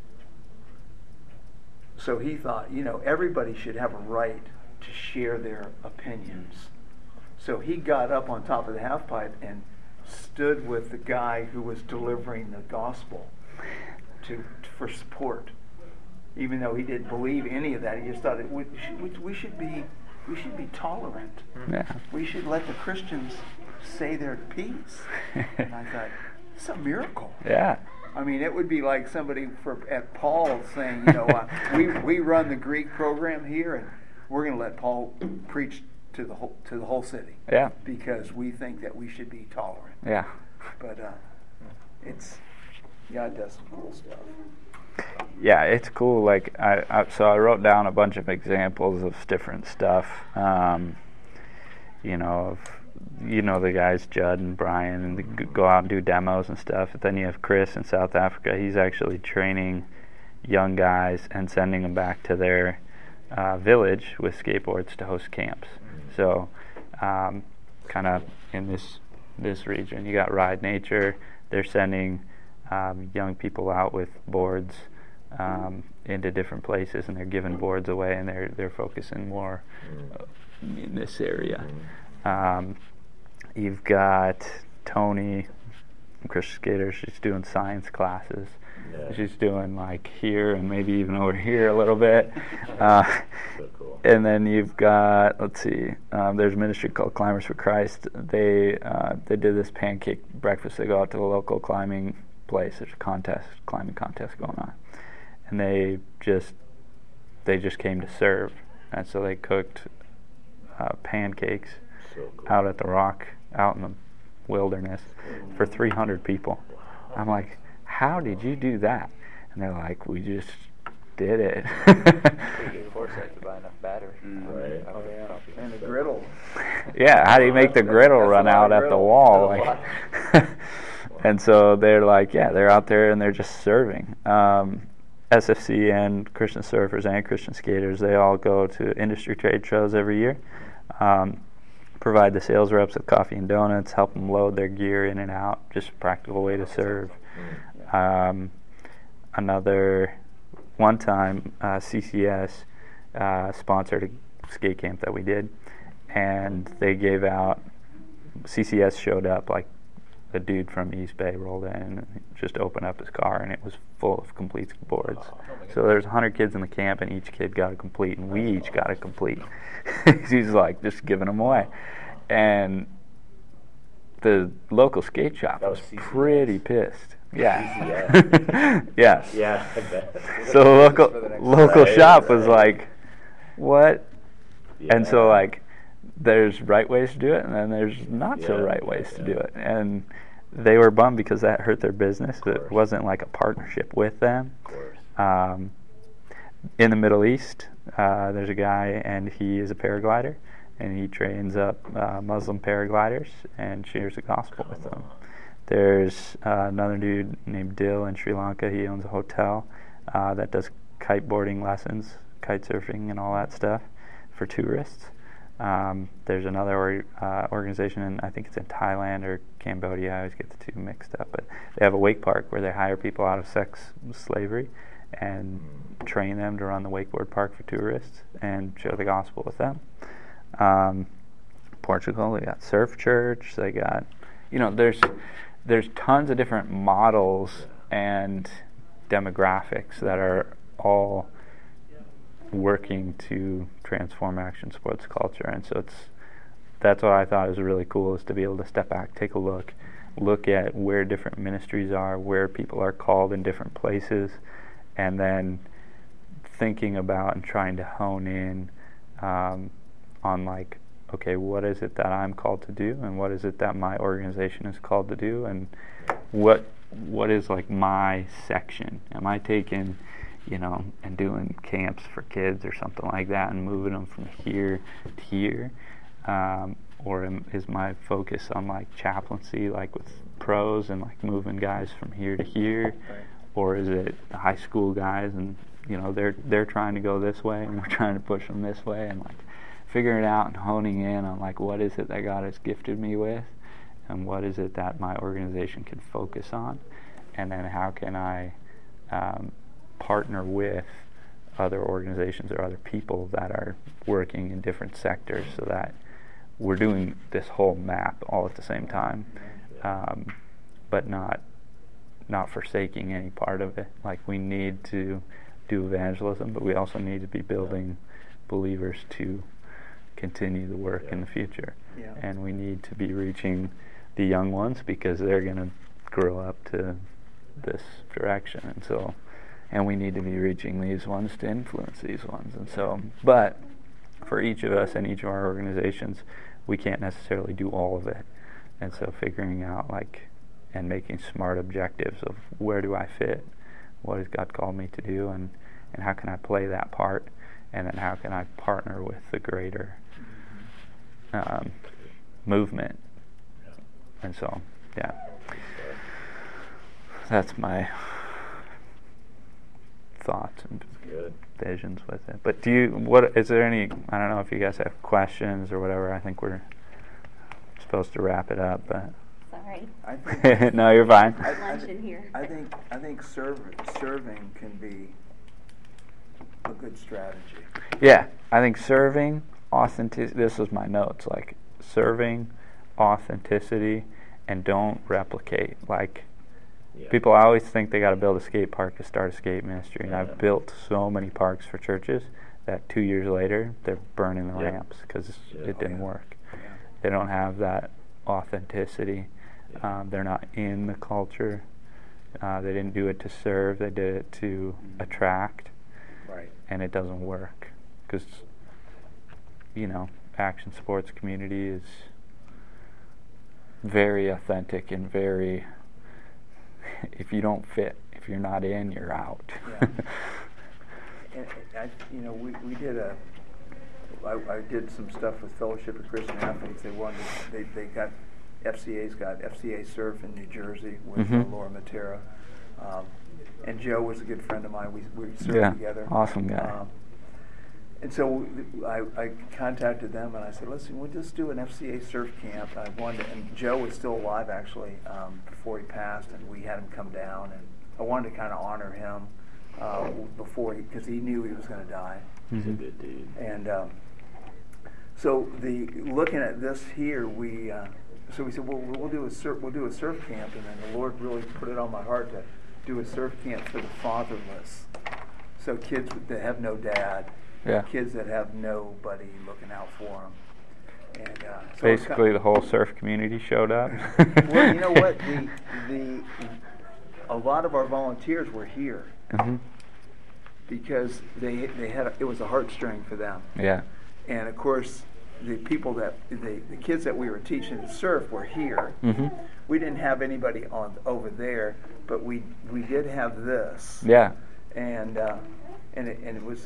Speaker 5: so he thought, everybody should have a right to share their opinions. So he got up on top of the half pipe and stood with the guy who was delivering the gospel for support. Even though he didn't believe any of that, he just thought we should be we should be tolerant.
Speaker 1: Yeah.
Speaker 5: We should let the Christians say their piece. And I thought, it's a miracle.
Speaker 1: Yeah.
Speaker 5: I mean, it would be like somebody at Paul saying, we run the Greek program here, and we're going to let Paul preach to the whole city.
Speaker 1: Yeah.
Speaker 5: Because we think that we should be tolerant.
Speaker 1: Yeah.
Speaker 5: But God does some cool stuff.
Speaker 1: Yeah, it's cool. Like so I wrote down a bunch of examples of different stuff. The guys Judd and Brian, and they go out and do demos and stuff. But then you have Chris in South Africa. He's actually training young guys and sending them back to their village with skateboards to host camps. So kind of in this region, you got Ride Nature. They're sending young people out with boards into different places, and they're giving boards away, and they're focusing more in this area. You've got Tony from Christian Skater. She's doing science classes. Yeah. She's doing like here and maybe even over here a little bit.
Speaker 3: So cool.
Speaker 1: And then you've got, let's see, there's a ministry called Climbers for Christ. They did this pancake breakfast. They go out to the local climbing place. There's a climbing contest going on, and they just came to serve, and so they cooked pancakes out at the rock, out in the wilderness, for 300 people. I'm like, how did you do that? And they're like, we just did it.
Speaker 2: Pretty good foresight to buy enough battery.
Speaker 3: Right.
Speaker 5: And a griddle.
Speaker 1: Yeah, how do you make the griddle run out at the wall? Like, and so they're like, yeah, they're out there and they're just serving. SFC and Christian Surfers and Christian Skaters, they all go to industry trade shows every year. Provide the sales reps with coffee and donuts, help them load their gear in and out, just a practical way to serve. One time, CCS sponsored a skate camp that we did, and they gave out, CCS showed up, like a dude from East Bay rolled in and just opened up his car, and it was full of complete boards. So there's 100 kids in the camp, and each kid got a complete, and we each got a complete. He's like just giving them away. And the local skate shop was pretty pissed. Yeah. Yeah.
Speaker 3: Yeah, I bet.
Speaker 1: So the local shop was like, what?
Speaker 3: Yeah.
Speaker 1: And so like, there's right ways to do it, and then there's not so right ways to do it. And they were bummed because that hurt their business. It wasn't like a partnership with them.
Speaker 3: Of course.
Speaker 1: In the Middle East, there's a guy, and he is a paraglider, and he trains up Muslim paragliders and shares the gospel with them. There's another dude named Dil in Sri Lanka. He owns a hotel that does kiteboarding lessons, kite surfing, and all that stuff for tourists. There's another organization, and I think it's in Thailand or Cambodia. I always get the two mixed up. But they have a wake park where they hire people out of sex slavery and train them to run the wakeboard park for tourists and share the gospel with them. Portugal, they got Surf Church. They got, there's tons of different models and demographics that are all working to transform action sports culture. And so that's what I thought was really cool, is to be able to step back, take a look at where different ministries are, where people are called in different places, and then thinking about and trying to hone in on like, okay, what is it that I'm called to do, and what is it that my organization is called to do, and what is like my section? Am I taking, and doing camps for kids or something like that and moving them from here to here? Or is my focus on like chaplaincy, like with pros, and like moving guys from here to here? Or is it the high school guys, and they're trying to go this way and we're trying to push them this way, and like figuring it out and honing in on like, what is it that God has gifted me with, and what is it that my organization can focus on, and then how can I partner with other organizations or other people that are working in different sectors, so that we're doing this whole map all at the same time, but not forsaking any part of it. Like, we need to do evangelism, but we also need to be building believers to continue the work
Speaker 3: Yeah.
Speaker 1: in the future.
Speaker 5: Yeah.
Speaker 1: And we need to be reaching the young ones because they're going to grow up to this direction. And we need to be reaching these ones to influence these ones. And so, but for each of us and each of our organizations, we can't necessarily do all of it. And so figuring out and making smart objectives of where do I fit, what has God called me to do, and how can I play that part, and then how can I partner with the greater movement. And so, yeah, that's my thoughts and visions with it. But is there any, I don't know if you guys have questions or whatever. I think we're supposed to wrap it up, but
Speaker 6: Sorry.
Speaker 5: I think
Speaker 1: no, you're fine.
Speaker 6: Lunch in here.
Speaker 5: I think serving can be a good strategy.
Speaker 1: Yeah, I think serving, authenticity, this was my notes, serving, authenticity, and don't replicate. People always think they got to build a skate park to start a skate ministry, and I've built so many parks for churches that 2 years later they're burning the ramps because it didn't work.
Speaker 5: Yeah.
Speaker 1: They don't have that authenticity. They're not in the culture. They didn't do it to serve. They did it to attract.
Speaker 5: Right.
Speaker 1: And it doesn't work because, action sports community is very authentic and very, if you don't fit, if you're not in, you're out.
Speaker 5: Yeah. And we did I did some stuff with Fellowship of Christian Athletes. They got FCA Surf in New Jersey with Laura Matera. And Joe was a good friend of mine. We surfed together.
Speaker 1: Awesome guy.
Speaker 5: And so I contacted them and I said, listen, we'll just do an FCA surf camp. And Joe was still alive actually before he passed, and we had him come down, and I wanted to kind of honor him because he knew he was going to die.
Speaker 3: He's a good dude.
Speaker 5: And so looking at this here, we said, well, we'll do a surf camp, and then the Lord really put it on my heart to do a surf camp for the fatherless. So kids that have no dad, kids that have nobody looking out for them. And so
Speaker 1: basically, the whole surf community showed up.
Speaker 5: Well, you know what? A lot of our volunteers were here because it was a heartstring for them.
Speaker 1: Yeah.
Speaker 5: And of course, the kids that we were teaching to surf were here. We didn't have anybody over there, but we did have this.
Speaker 1: Yeah.
Speaker 5: And it was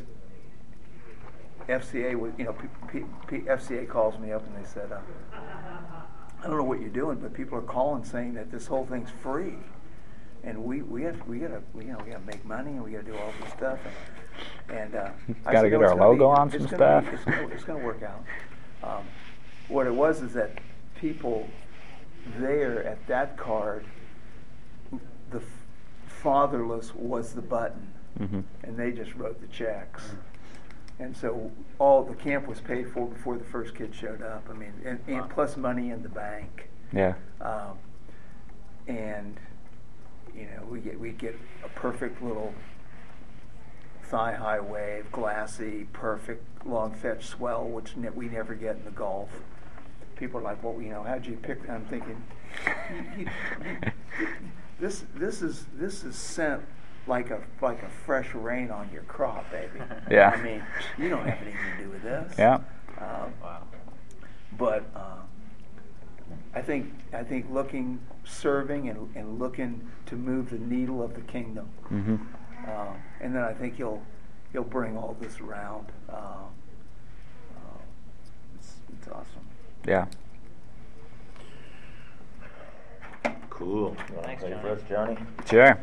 Speaker 5: FCA was FCA calls me up and they said, I don't know what you're doing, but people are calling saying that this whole thing's free, and we gotta make money, and we gotta do all this stuff, and
Speaker 1: gotta get our logo on some stuff.
Speaker 5: It's gonna work out. What it was is that people there at that card, the fatherless was the button, and they just wrote the checks. And so all the camp was paid for before the first kid showed up. I mean, and plus money in the bank.
Speaker 1: Yeah.
Speaker 5: And we get a perfect little thigh-high wave, glassy, perfect long fetch swell, which we never get in the Gulf. People are like, well, how'd you pick? I'm thinking, this is sent like a fresh rain on your crop, baby.
Speaker 1: Yeah.
Speaker 5: I mean, you don't have anything to do with this.
Speaker 1: Yeah.
Speaker 3: Wow.
Speaker 5: But I think serving and looking to move the needle of the kingdom, and then I think he'll bring all this around. It's awesome.
Speaker 1: Yeah.
Speaker 3: Cool.
Speaker 4: Thanks,
Speaker 3: Ready
Speaker 4: Johnny.
Speaker 3: for us, Johnny?
Speaker 1: Sure.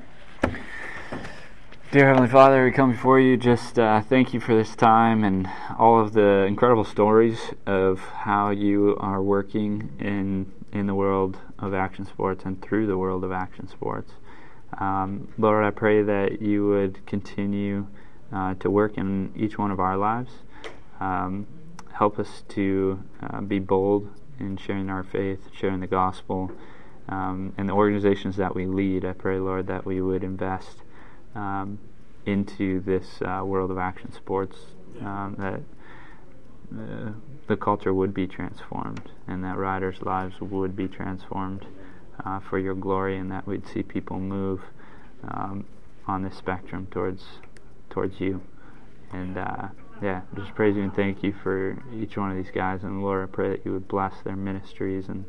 Speaker 1: Dear Heavenly Father, we come before you, just thank you for this time and all of the incredible stories of how you are working in the world of action sports and through the world of action sports. Lord, I pray that you would continue to work in each one of our lives. Help us to be bold in sharing our faith, sharing the gospel, and the organizations that we lead. I pray, Lord, that we would invest into this world of action sports, that the culture would be transformed, and that riders' lives would be transformed for your glory, and that we'd see people move on the spectrum towards you. And just praise you and thank you for each one of these guys. And Lord, I pray that you would bless their ministries and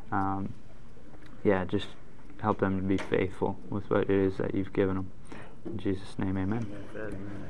Speaker 1: just help them to be faithful with what it is that you've given them. In Jesus' name, amen.